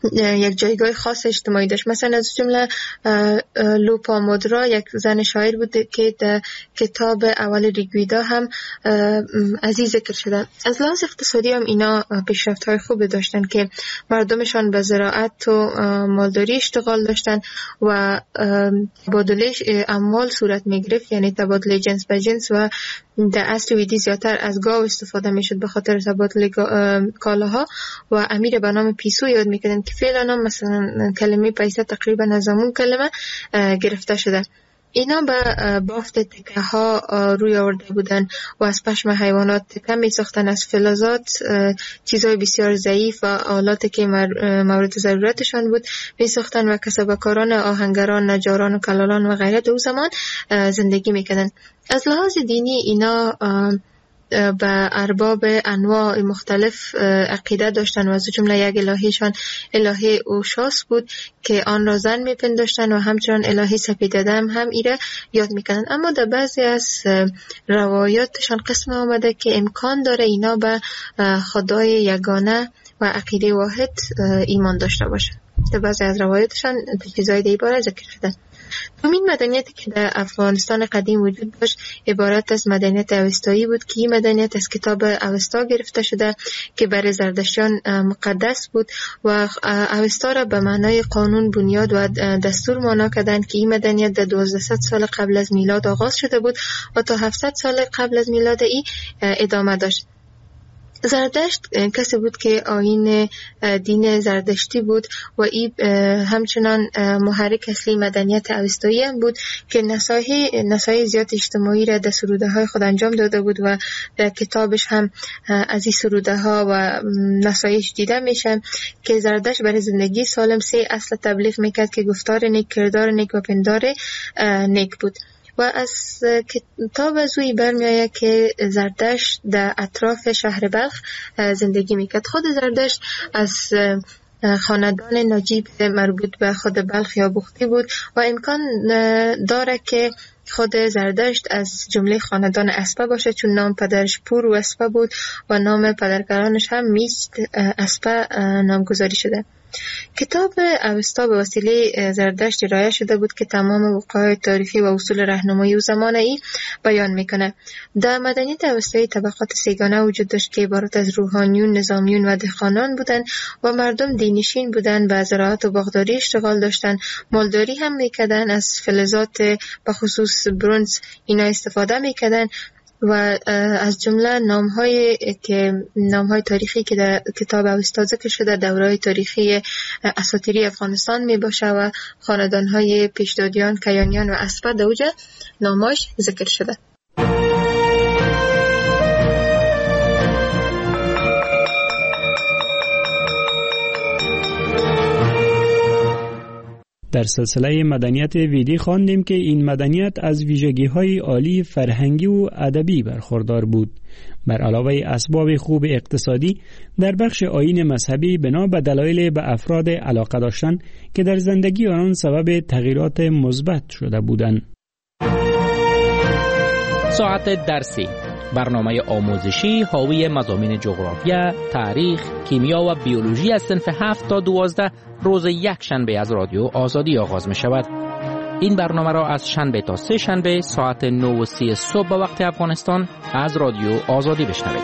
یک جایگاه خاص اجتماعی داشت. مثلا از جمله لوپامودرا یک زن شاعر بود که در کتاب اول ریگویدا هم از این ذکر شده. از لحاظ اقتصادی هم اینا پیشرفت‌های خوب داشتن که مردمشان به زراعت و مالداری اشتغال داشتن و تبادله اموال صورت می‌گرفت، یعنی تبادله جنس به جنس، و در عصر ویدی زیادتر از گاو استفاده میشد به خاطر تبادله کالاها و امیر به نام پیسو یاد میکردن که فعلا هم مثلا کلمه پیسه تقریبا از همون کلمه گرفته شده. اینا به بافت تکه ها روی آورده بودن و از پشم حیوانات تکه می ساختن، از فلزات چیزهای بسیار ضعیف و آلاتی که مورد ضرورتشان بود می ساختن و کسبکاران، آهنگران، نجاران و کلالان و غیره در زمان زندگی می کردن. از لحاظ دینی اینا به ارباب انواع مختلف عقیده داشتن و از جمله یک الهیشان الهه اوشاس بود که آن را زن میپنداشتن و همچنان الهه سپیددم هم ایره یاد میکنن. اما در بعضی از روایاتشان قسم آمده که امکان داره اینا به خدای یگانه و عقیده واحد ایمان داشته باشه. در بعضی از روایاتشان چیزهای دیگه باره ذکر شده. دومین مدنیتی که در افغانستان قدیم وجود داشت عبارت از مدنیت اوستایی بود که این مدنیت از کتاب اوستا گرفته شده که برای زردشتیان مقدس بود و اوستا را به معنای قانون، بنیاد و دستور معنا کردند که این مدنیت در دوازده سال قبل از میلاد آغاز شده بود و تا هفتصد سال قبل از میلاد ای ادامه داشت. زردشت کسی بود که آیین دین زردشتی بود و این همچنان محرک اصلی مدنیت اوستایی هم بود که نصایح نصایح زیاد اجتماعی را در سروده های خود انجام داده بود و در کتابش هم از این سروده ها و نصایح دیده میشه که زردشت برای زندگی سالم سه اصل تبلیغ میکرد که گفتار نیک، کردار نیک و پندار نیک بود. و از کتاب از اوی برمیآید که زردشت در اطراف شهر بلخ زندگی میکرد. خود زردشت از خاندان نجیب مربوط به خود بلخ یا بختی بود و امکان داره که خود زردشت از جمله خاندان اسپه باشه، چون نام پدرش پور و اسپه بود و نام پدرگرانش هم میست اسپه نامگذاری شده. کتاب اوستا به وسیله زردشت ارائه شده بود که تمام وقایع تاریخی و اصول راهنمایی و زمان ای بیان میکنه. در مدنیت اوستایی طبقات سیگانه وجود داشت که عبارت از روحانیون، نظامیون و دهقانان بودند و مردم دینشین بودند، به زراعت و باغداری اشتغال داشتند، مالداری هم میکردند، از فلزات به خصوص برنز اینا استفاده میکردند و از جمله نام‌های که نام‌های تاریخی که در کتاب اوستا ذکر شده دوره‌های تاریخی اساطیری افغانستان میباشه و خاندان‌های پیشدادیان، کیانیان و اسپه در اوج نام‌هاش ذکر شده. در سلسله مدنیت ویدی خواندیم که این مدنیت از ویژگی‌های عالی فرهنگی و ادبی برخوردار بود. بر علاوه اسباب خوب اقتصادی، در بخش آیین مذهبی بنا به دلایل به افراد علاقه داشتن که در زندگی آنان سبب تغییرات مثبت شده بودند. ساعت درسی، برنامه آموزشی حاوی مضامین جغرافیا، تاریخ، کیمیا و بیولوژی از صنف هفت تا دوازده روز یک شنبه از رادیو آزادی آغاز می شود. این برنامه را از شنبه تا سه شنبه ساعت نه و سی صبح به وقت افغانستان از رادیو آزادی بشنوید.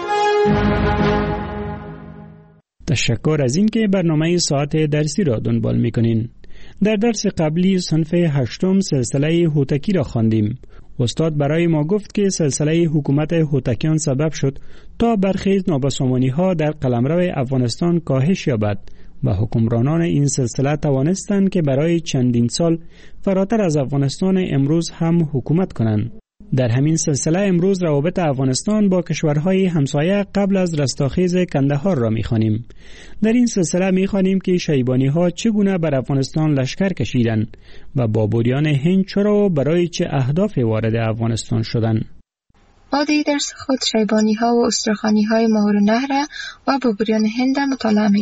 تشکر از اینکه برنامه ساعت درسی را دنبال می‌کنین. در درس قبلی صنف هشتم سلسله هوتکی را خواندیم. استاد برای ما گفت که سلسله حکومت هوتکیان سبب شد تا برخی نابسامانی‌ها در قلمرو افغانستان کاهش یابد و حکمرانان این سلسله توانستند که برای چندین سال فراتر از افغانستان امروز هم حکومت کنند. در همین سلسله امروز روابط افغانستان با کشورهای همسایه قبل از رستاخیز کندهار را می‌خوانیم. در این سلسله می‌خوانیم که شیبانی‌ها چگونه بر افغانستان لشکر کشیدند و بابریان هند چرا و برای چه اهداف وارد افغانستان شدند. ما در درس خود شیبانی‌ها و استرخانی‌های ماهور نهر و بابریان هند مطالعه می‌کنیم.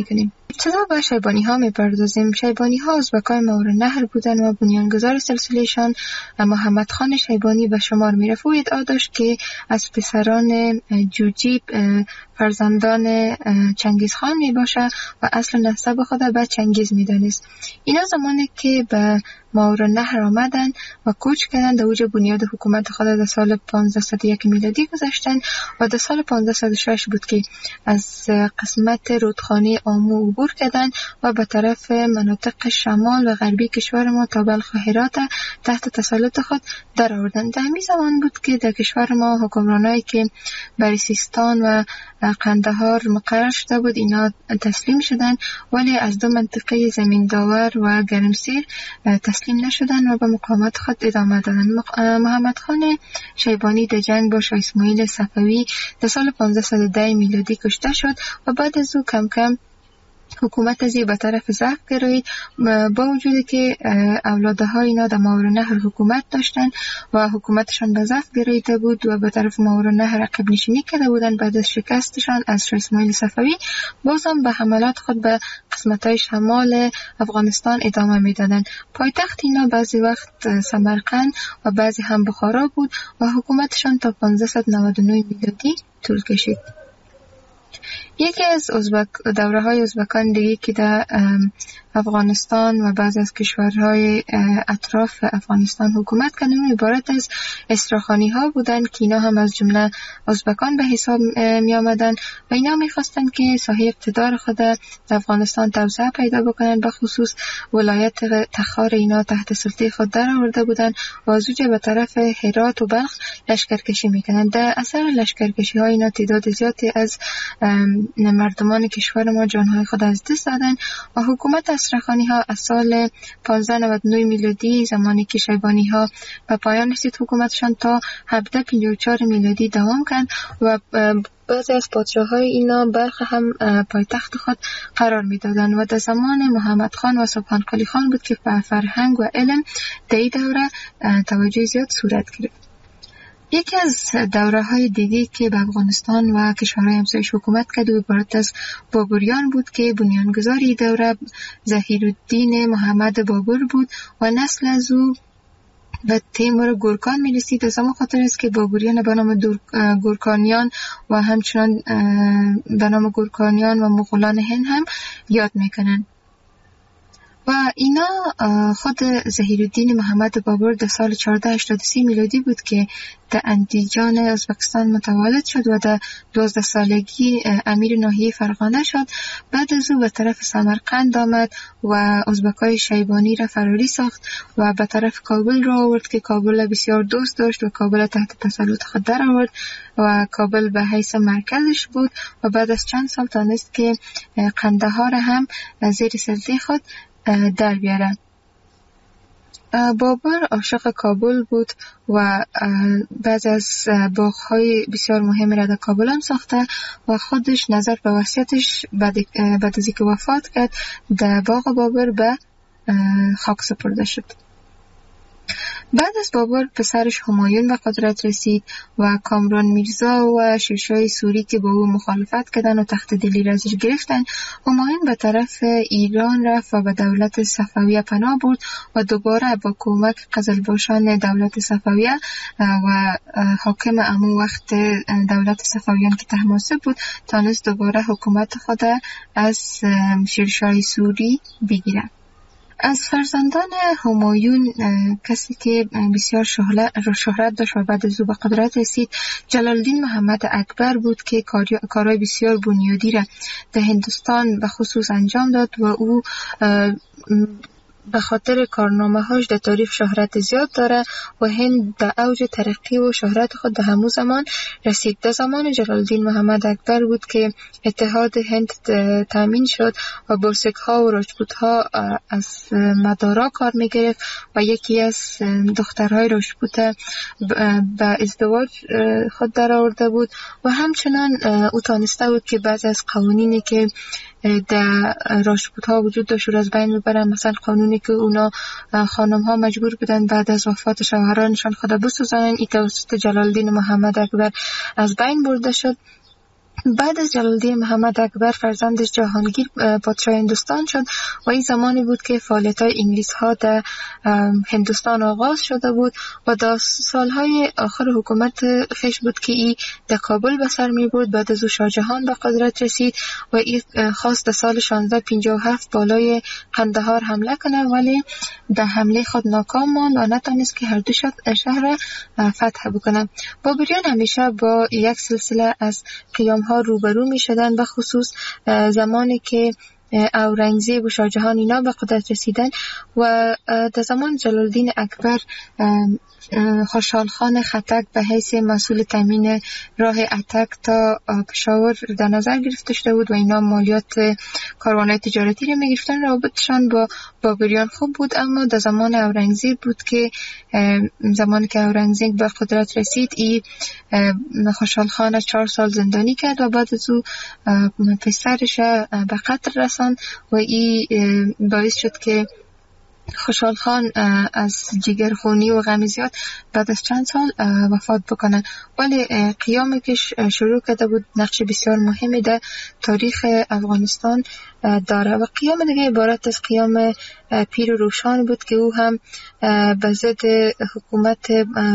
ابتدا به شیبانی ها می پردازیم. شیبانی ها ازبکای ماورالنهر بودن و بنیانگذار سلسلهشان محمد خان شیبانی به شمار می رفت و ادعا داشت که از پسران جوجیب فرزندان چنگیز خان می باشه و اصل نسب خود به چنگیز می دانست. اینا زمانی که به ماورالنهر آمدن و کوچ کردن در اوج بنیاد حکومت خود در سال پانزده و یک میلادی گذاشتن و در سال پانزده و شش بود که از قسمت رودخانه آمو عبور کردن و به طرف مناطق شمال و غربی کشور ما تا بلخ و هرات تحت تسلط خود در آوردن. در همین زمان بود که در کشور ما حکمرانایی که بر سیستان و قندهار مقرر شده بود اینا تسلیم شدن، ولی از دو منطقه زمین داور و گرمسیر تسلیم نشدن و به مقاومت خود ادامه دادن. محمد خان شیبانی در جنگ با شاه اسماعیل صفوی در سال پانزده و ده میلادی کشته شد و بعد از او کم کم حکومت ازی به طرف ضعف گرایید، با وجودی که اولادهای اینا در ماورالنهر حکومت داشتن و حکومتشان به ضعف گراییده بود و به طرف ماورالنهر عقب نشینی کرده بودن. بعد از شکستشان از شاه اسماعیل صفوی بازم به حملات خود به قسمت‌های شمال افغانستان ادامه میدادن. پایتخت اینا بعضی وقت سمرقند و بعضی هم بخارا بود و حکومتشان تا پانزده و نود و نه میلادی طول کشید. یکی از ازبک دوره های ازبکان دیگه که در افغانستان و بعض از کشورهای اطراف افغانستان حکومت کردن عبارت از استراخانی ها بودن که اینا هم از جمله ازبکان به حساب می آمدن و اینا می خواستن که ساحه اقتدار خود در افغانستان توسعه پیدا بکنن. به خصوص ولایت تخار اینا تحت سلطه خود در آورده بودن و از اونجا به طرف هرات و بلخ لشکرکشی میکنن. در اثر لشکرکشی ها اینا تعداد زیادی از مردمان کشور ما جانهای خود از دست دادن و حکومت استراخانی ها از سال پانزده و نود و نه میلادی زمانی که شیبانی ها به پایان رسید حکومتشان تا هفده و پنجاه و چهار میلادی دوام کرد و بعضی از پادشاه‌های اینا بلخ هم پایتخت خود قرار میدادن و در زمان محمد خان و سبحان قلی خان بود که به فرهنگ و علم در این دوره توجه زیاد صورت گرفت. یکی از دوره های دیگه که به افغانستان و کشورهای همسایش حکومت کرد و عبارت از بابریان بود که بنیانگذار این دوره ظهیرالدین محمد بابر بود و نسل از او به تیمور گورکان می رسید. از همون خاطر است که بابریان به نام گورکانیان و همچنان به نام گورکانیان و مغولان هند هم یاد میکنن. و اینا خود ظهیرالدین محمد بابر در سال چهارده و هشتاد و سه میلادی بود که در اندیجان ازبکستان متولد شد و در دوازده سالگی امیر ناحیه فرغانه شد. بعد از او به طرف سمرقند آمد و ازبکای شیبانی را فراری ساخت و به طرف کابل را آورد که کابل بسیار دوست داشت و کابل تحت تسلط خود در آورد و کابل به حیث مرکزش بود و بعد از چند سال تانست که قندهار هم زیر سلطه خود در بیاره. بابر عاشق کابل بود و بعض از باغ‌های بسیار مهم را در کابل هم ساخته و خودش نظر به وصیتش بعد از اینکه وفات کرد در باغ بابر به خاک سپرده شد. بعد از بابر پسرش همایون به قدرت رسید و کامران میرزا و شیرشاه سوری که با او مخالفت کردن و تخت دلی را زیر گرفتن. همایون به طرف ایران رفت و به دولت صفویه پناه برد و دوباره با کمک قزلباشان دولت صفویه و حاکم امو وقت دولت صفویان که طهماسب بود تانست دوباره حکومت خود از شیرشاه سوری بگیرد. از فرزندان همایون کسی که بسیار شهرت داشت و بعد از او به قدرت رسید جلالالدین محمد اکبر بود که کارهای بسیار بنیادی را در هندوستان به خصوص انجام داد و او به خاطر کارنامه هاش در تاریخ شهرت زیاد داره و هند در اوج ترقی و شهرت خود در همون زمان رسید. در زمان جلالالدین محمد اکبر بود که اتحاد هند تامین شد و بوسک ها و راجپوت ها از مدارا کار می گرفت و یکی از دخترهای راجپوت به ازدواج خود در آورده بود و همچنان او تانسته بود که بعضی از قوانینی که در راجپوت ها وجود داشت از بین ببرن. مثلا قانونی که اونا خانم ها مجبور بودن بعد از وفات شوهرانشان خود بسوزنن، این توسط جلالالدین محمد اکبر از بین برده شد بعد از جلال‌الدین محمد اکبر فرزندش جهانگیر پادشاه هندوستان شد و این زمانی بود که فعالیت‌های انگلیس ها در هندوستان آغاز شده بود و در سالهای آخر حکومت خیش بود که این در کابل به سر می برد. بعد از او شاه جهان به قدرت رسید و این خواست در سال شانزده پنجاه و هفت بالای قندهار حمله کنه، ولی در حمله خود ناکام ماند و نتونست که هر دو شهر فتح بکنه. بابریان همیشه با یک سلسله از قیام‌ها روبرو می شدن، به خصوص زمانی که اورنگزیب و شاه جهان اینا به قدرت رسیدن و در زمان جلال‌الدین اکبر خوشحال خان خټک به حیث مسئول تامین راه اتک تا پشاور در نظر گرفته شده بود و اینا مالیات کاروان‌های تجارتی رو می‌گرفتن. رابطشان با بابریان خوب بود، اما در زمان اورنگزیب بود که زمانی که اورنگزیب به قدرت رسید ای خوشحال خان چهار سال زندانی کرد و بعد از او پسرش به قتل رساند و ای باعث شد که خوشحال خان از جگرخونی و غم زیاد بعد از چند سال وفات بکنه. ولی قیامی که شروع کرده بود نقش بسیار مهمی در تاریخ افغانستان داره و قیام دیگه عبارت از قیام پیر روشان بود که او هم به ضد حکومت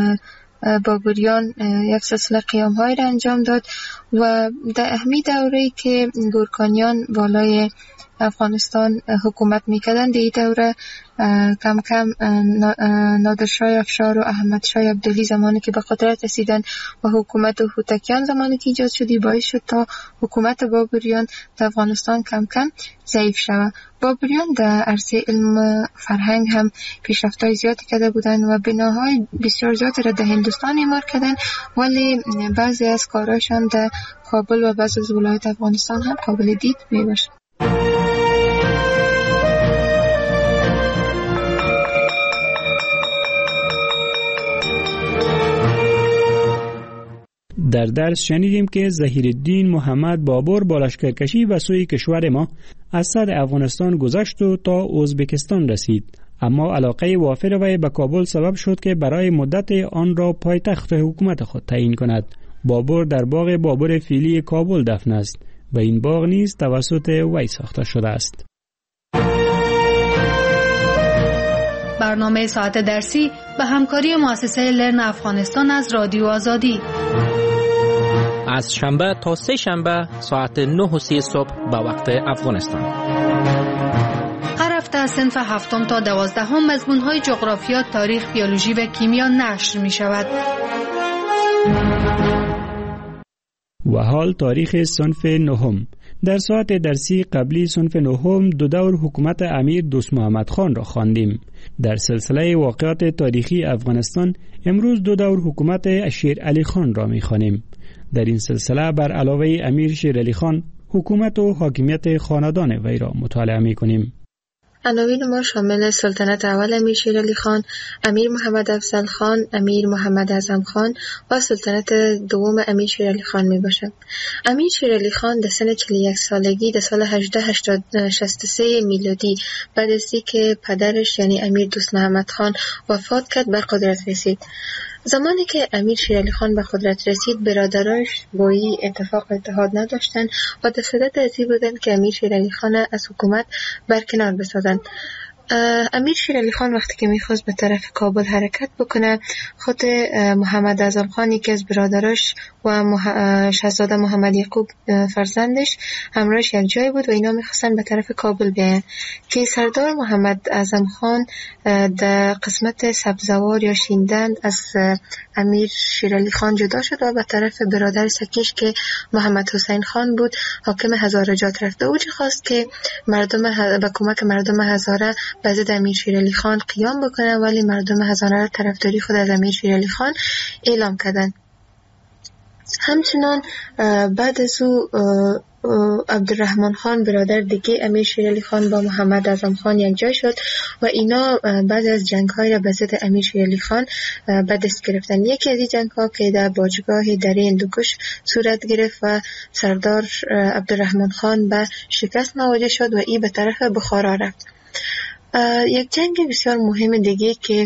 بابریان یک سلسله قیام های را انجام داد و در اهمی دوره‌ای که گورکانیان بالای افغانستان حکومت میکردن در این دوره کم کم نادرشاه افشار و احمد شاه عبدالی زمانی که به قدرت رسیدن و حکومت هوتکیان زمانی که ایجاد شدی باعث شد تا حکومت بابریان در افغانستان کم کم ضعیف شود. بابریان در عرصه علم فرهنگ هم پیشرفت‌های زیادی کرده بودند و بناهای بسیار زیادی را در هندوستان اعمار کردند، ولی بعضی از کارهاشان در کابل و بعضی از ولایات افغانستان هم قابل دید میباشد. در درس شنیدیم که ظهیرالدین محمد بابر با لشکرکشی به سوی کشور ما از صد افغانستان گذشت و تا ازبکستان رسید، اما علاقه وافر وی به کابل سبب شد که برای مدت آن را پایتخت حکومت خود تعیین کند. بابر در باغ بابر فیلی کابل دفن است و این باغ نیز توسط وی ساخته شده است. برنامه ساعت درسی به همکاری مؤسسه لرن افغانستان از رادیو آزادی از شنبه تا سه شنبه ساعت نه و سی صبح به وقت افغانستان. هر هفته از صنف هفتم تا دوازدهم مضمون‌های جغرافیا، تاریخ، بیولوژی و کیمیا نشر می شود. و حال تاریخ صنف نهم. در ساعت درسی قبلی صنف نهم دو دور حکومت امیر دوست محمد خان را خواندیم. در سلسله واقعات تاریخی افغانستان امروز دو دور حکومت شیر علی خان را می خوانیم. در این سلسله بر علاوه امیر شیر علی خان حکومت و حاکمیت خاندان وی را مطالعه می کنیم. عناوین ما شامل سلطنت اول امیر شیر علی خان، امیر محمد افضل خان، امیر محمد اعظم خان و سلطنت دوم امیر شیر علی خان می باشد. امیر شیر علی خان در سن چهل و یک سالگی در سال هجده شصت و سه میلادی بعد از اینکه پدرش یعنی امیر دوست محمد خان وفات کرد بر قدرت رسید. زمانی که امیر شیر علی خان به قدرت رسید برادرایش با این اتفاق اتحاد نداشتند و در صدد از این بودند که امیر شیر علی خان از حکومت برکنار بسازند. امیر شیر علی خان وقتی که میخواست به طرف کابل حرکت بکنه خود محمد اعظم خان یکی از برادراش و مح... شاهزاده محمد یعقوب فرزندش همراهش یک جای بود و اینا میخواستن به طرف کابل بیاین که سردار محمد اعظم خان در قسمت سبزوار یا شیندند از امیر شیر علی خان جدا شد و به طرف برادر سکیش که محمد حسین خان بود حاکم هزارجات رفت. او خواست که مردم ه... با کمک مردم هزاره به ضد امیر شیر علی خان قیام بکنه، ولی مردم هزاره طرفداری خود از امیر شیر علی خان اعلام کردند. همچنان بعد از او عبدالرحمن خان برادر دیگه امیر شیر علی خان با محمد اعظم خان یک جای شد و اینا بعد از جنگ های را به ضد امیر شیر علی خان به دست گرفتن. یکی از این جنگ ها که در باجگاه دره هندوکش صورت گرفت و سردار عبدالرحمن خان به شکست مواجه شد و ای به طرف بخارا رفت. یک جنگ بسیار مهم دیگه که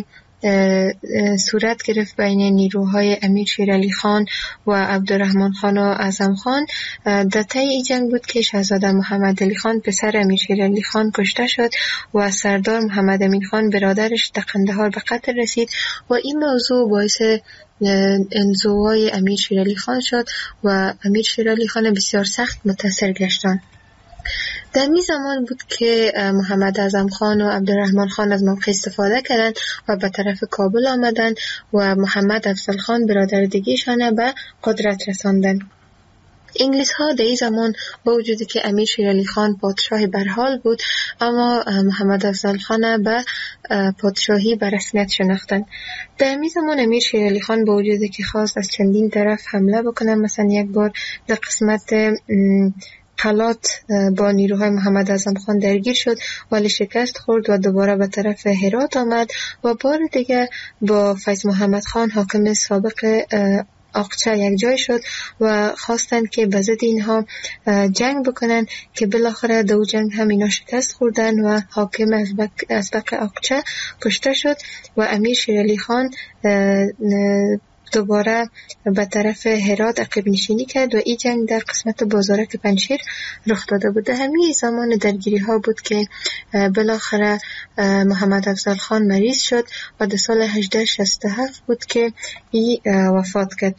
صورت گرفت بین نیروهای امیر شیرعلی خان و عبدالرحمن خان و اعظم خان در طی این جنگ بود که شاهزاده محمد علی خان پسر امیر شیرعلی خان کشته شد و سردار محمد امین خان برادرش در قندهار به قتل رسید و این موضوع باعث انزوای امیر شیرعلی خان شد و امیر شیرعلی خان بسیار سخت متاثر گشتند. در می زمان بود که محمد اعظم خان و عبدالرحمن خان از موقع استفاده کردند و به طرف کابل آمدند و محمد افضل خان برادر دیگرشان به قدرت رساندند. انگلیس ها در این زمان با وجودی که امیر شیرعلی خان پادشاه برحال بود اما محمد افضل خان به پادشاهی به رسمیت شناختند. در این زمان امیر شیرعلی خان با وجودی که خواست از چندین طرف حمله بکنه، مثلا یک بار در قسمت قلات با نیروهای محمد اعظم خان درگیر شد ولی شکست خورد و دوباره به طرف هرات آمد و بار دیگه با فیض محمد خان حاکم سابق اقچه یک جای شد و خواستند که به ضد اینها جنگ بکنن که بالاخره دو جنگ هم اینا شکست خوردن و حاکم ازبق اقچه کشته شد و امیر شیرعلی خان دوباره به طرف هرات عقب نشینی کرد و این جنگ در قسمت بازارک پنشیر رخ داده بود. همین زمان درگیری ها بود که بالاخره محمد افضل خان مریض شد و در سال هجده شصت و هفت بود که ای وفات کرد.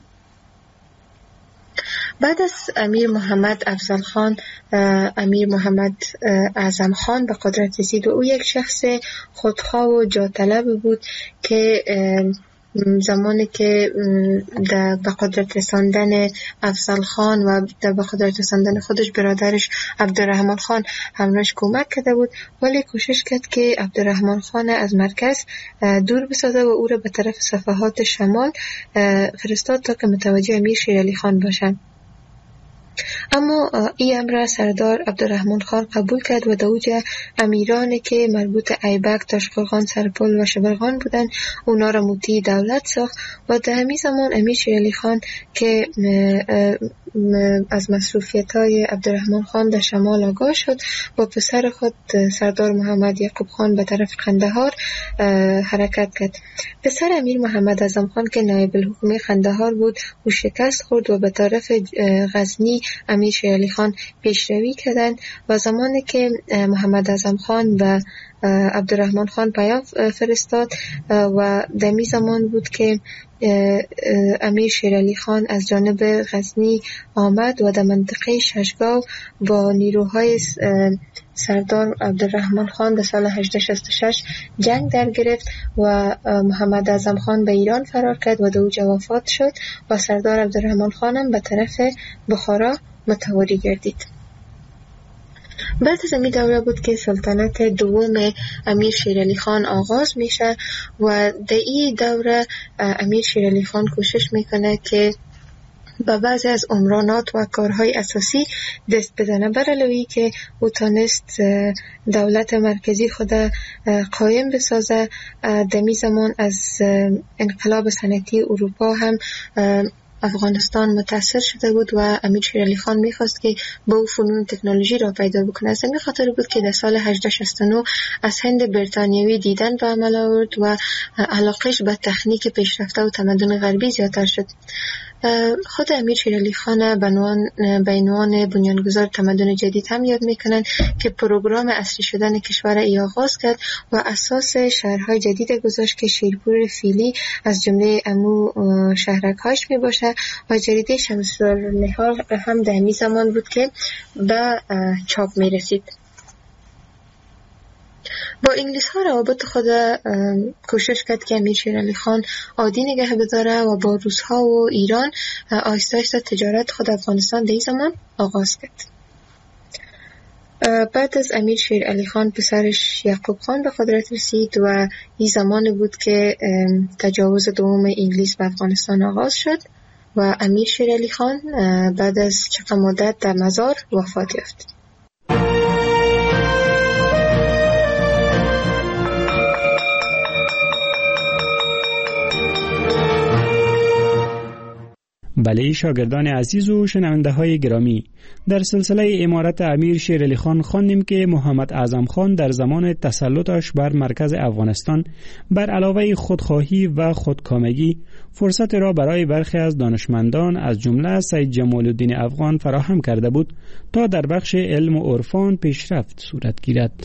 بعد از امیر محمد افضل خان امیر محمد اعظم خان به قدرت رسید و او یک شخص خودخواه و جاطلب بود که زمانی که در به قدرت رساندن افضل خان و در به قدرت رساندن خودش برادرش عبدالرحمن خان همراهش کمک کرده بود ولی کوشش کرد که عبدالرحمن خان از مرکز دور بسازه و او را به طرف صفحات شمال فرستاد تا که متوجه امیر شیرعلی خان باشند. اما این امر سردار عبدالرحمن خان قبول کرد و دوج امیرانی که مربوط ایبک، تاشقرغان، سرپل و شبرغان بودند اونا را مطیع دولت ساخت و در همین زمان امیر شیرعلی خان که از مصروفیت های عبدالرحمن خان در شمال آگاه شد با پسر خود سردار محمد یعقوب خان به طرف قندهار حرکت کرد. پسر امیر محمد اعظم خان که نایب الحکومه قندهار بود او شکست خورد و به طرف غزنی امیر شیرعلی خان پیشروی کردند و زمانی که محمد اعظم خان به عبدالرحمن خان پیام فرستاد و در می زمان بود که امیر شیرعلی خان از جانب غزنی آمد و در منطقه ششگاو با نیروهای سردار عبدالرحمن خان در سال هجده شصت و شش جنگ در گرفت و محمد اعظم خان به ایران فرار کرد و در اوجه وفات شد و سردار عبدالرحمن خانم به طرف بخارا متواری گردید. بعد از این دوره بود که سلطنت دوم امیر شیرعلی خان آغاز میشه و در این دوره امیر شیرعلی خان کوشش میکنه که با بعضی از عمرانات و کارهای اساسی دست بزنه بر علاوه که او تانست دولت مرکزی خود قایم بسازه. دمی زمان از انقلاب صنعتی اروپا هم افغانستان متاثر شده بود و امیر شیرعلی خان میخواست که با او فنون تکنولوژی را پیدا بکنه. از همین خاطر بود که در سال هجده شصت و نه از هند بریتانیایی دیدن به عمل آورد و علاقش به تکنیک پیشرفته و تمدن غربی زیادتر شد. خود امیر شیرعلی خان به عنوان بنیانگذار تمدن جدید هم یاد میکنن که پروگرام اصلی شدن کشور ای آغاز کرد و اساس شهرهای جدید گذاشت که شیرپور فیلی از جمله امو شهرکاش می باشه و جریده شمس النهار هم در همین زمان بود که به چاپ می رسید. با انگلیس ها روابط خود کوشش کرد که امیر شیرعلی خان عادی نگه بداره و با روس ها و ایران آهسته آهسته تجارت خود افغانستان در این زمان آغاز کرد. بعد از امیر شیرعلی خان پسرش یعقوب خان به قدرت رسید و این زمان بود که تجاوز دوم انگلیس به افغانستان آغاز شد و امیر شیرعلی خان بعد از چند مدت در مزار وفات یافت. بله شاگردان عزیز و شنونده های گرامی، در سلسله امارت امیر شیر علی خان خواندیم که محمد اعظم خان در زمان تسلطش بر مرکز افغانستان بر علاوه خودخواهی و خودکامگی فرصت را برای برخی از دانشمندان از جمله سید جمال الدین افغان فراهم کرده بود تا در بخش علم و عرفان پیشرفت صورت گیرد.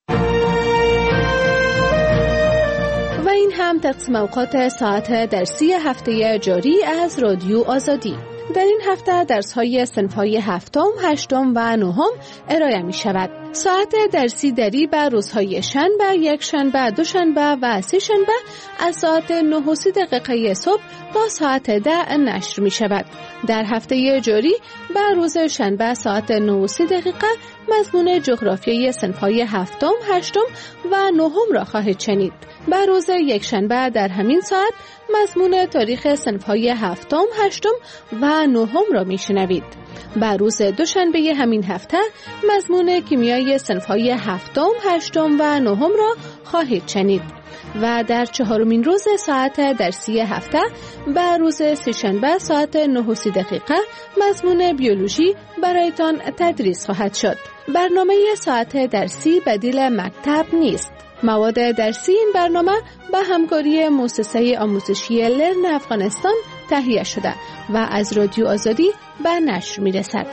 و این هم تقسیم اوقات ساعت درسی هفته جاری از رادیو آزادی. در این هفته درس‌های صنف‌های هفتم، هشتم و نهم ارائه می‌شود. ساعت درسی دری بر روزهای شنبه، یک شنبه، دو شنبه و سه شنبه از ساعت نه و سی دقیقه صبح تا ساعت ده نشر می‌شود. در هفته جاری بر روز شنبه ساعت نه و سی دقیقه مضمون جغرافیای صنف‌های هفتم، هشتم و نهم را خواهید شنید. بر روز یک شنبه در همین ساعت مضمون تاریخ صنف‌های هفتم، هشتم و نهم را میشنوید. بر روز دوشنبه همین هفته مضمون کیمیای صنف‌های هفتم، هشتم و نهم را خواهید شنید. و در چهارمین روز ساعت درسی هفته بر روز سه‌شنبه ساعت نه و سی دقیقه مضمون بیولوژی برایتان تدریس خواهد شد. برنامه ساعت درسی بدیل مکتب نیست. مواد درسی این برنامه با همکاری مؤسسه آموزشی لرن افغانستان تهیه شده و از رادیو آزادی به نشر می‌رسد.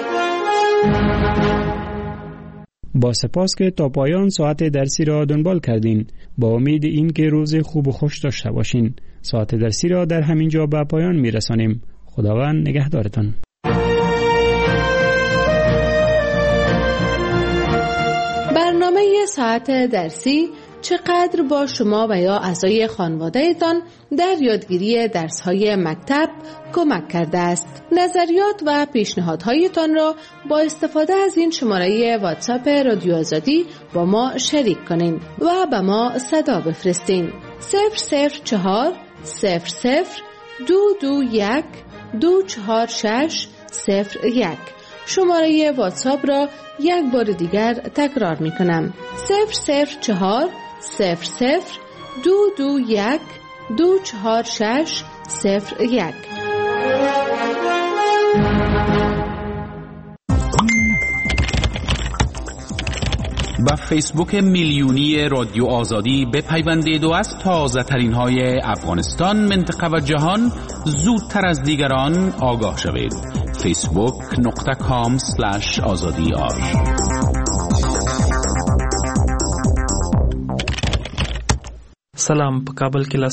با سپاس که تا پایان ساعت درسی را دنبال کردین. با امید این که روز خوب و خوش داشته باشین. ساعت درسی را در همین جا به پایان می‌رسانیم. خداوند نگهدارتان. برنامه ساعت درسی چقدر با شما و یا اعضای خانواده‌تان در یادگیری درس‌های مکتب کمک کرده است. نظریات و پیشنهادهایتان را با استفاده از این شماره واتساپ رادیو آزادی با ما شریک کنین و به ما صدا بفرستین. صفر صفر چهار صفر صفر دو دو یک دو چهار شش صفر یک. شماره واتساپ را یک بار دیگر تکرار می کنم. صفر صفر چهار صفر صفر دو دو یک دو چهار شش صفر یک. با فیسبوک میلیونی رادیو آزادی بپیوندید و از تازه ترین های افغانستان، منطقه و جهان زودتر از دیگران آگاه شوید. فیسبوک نقطه کام سلش آزادی آر. سلام، په کابل کې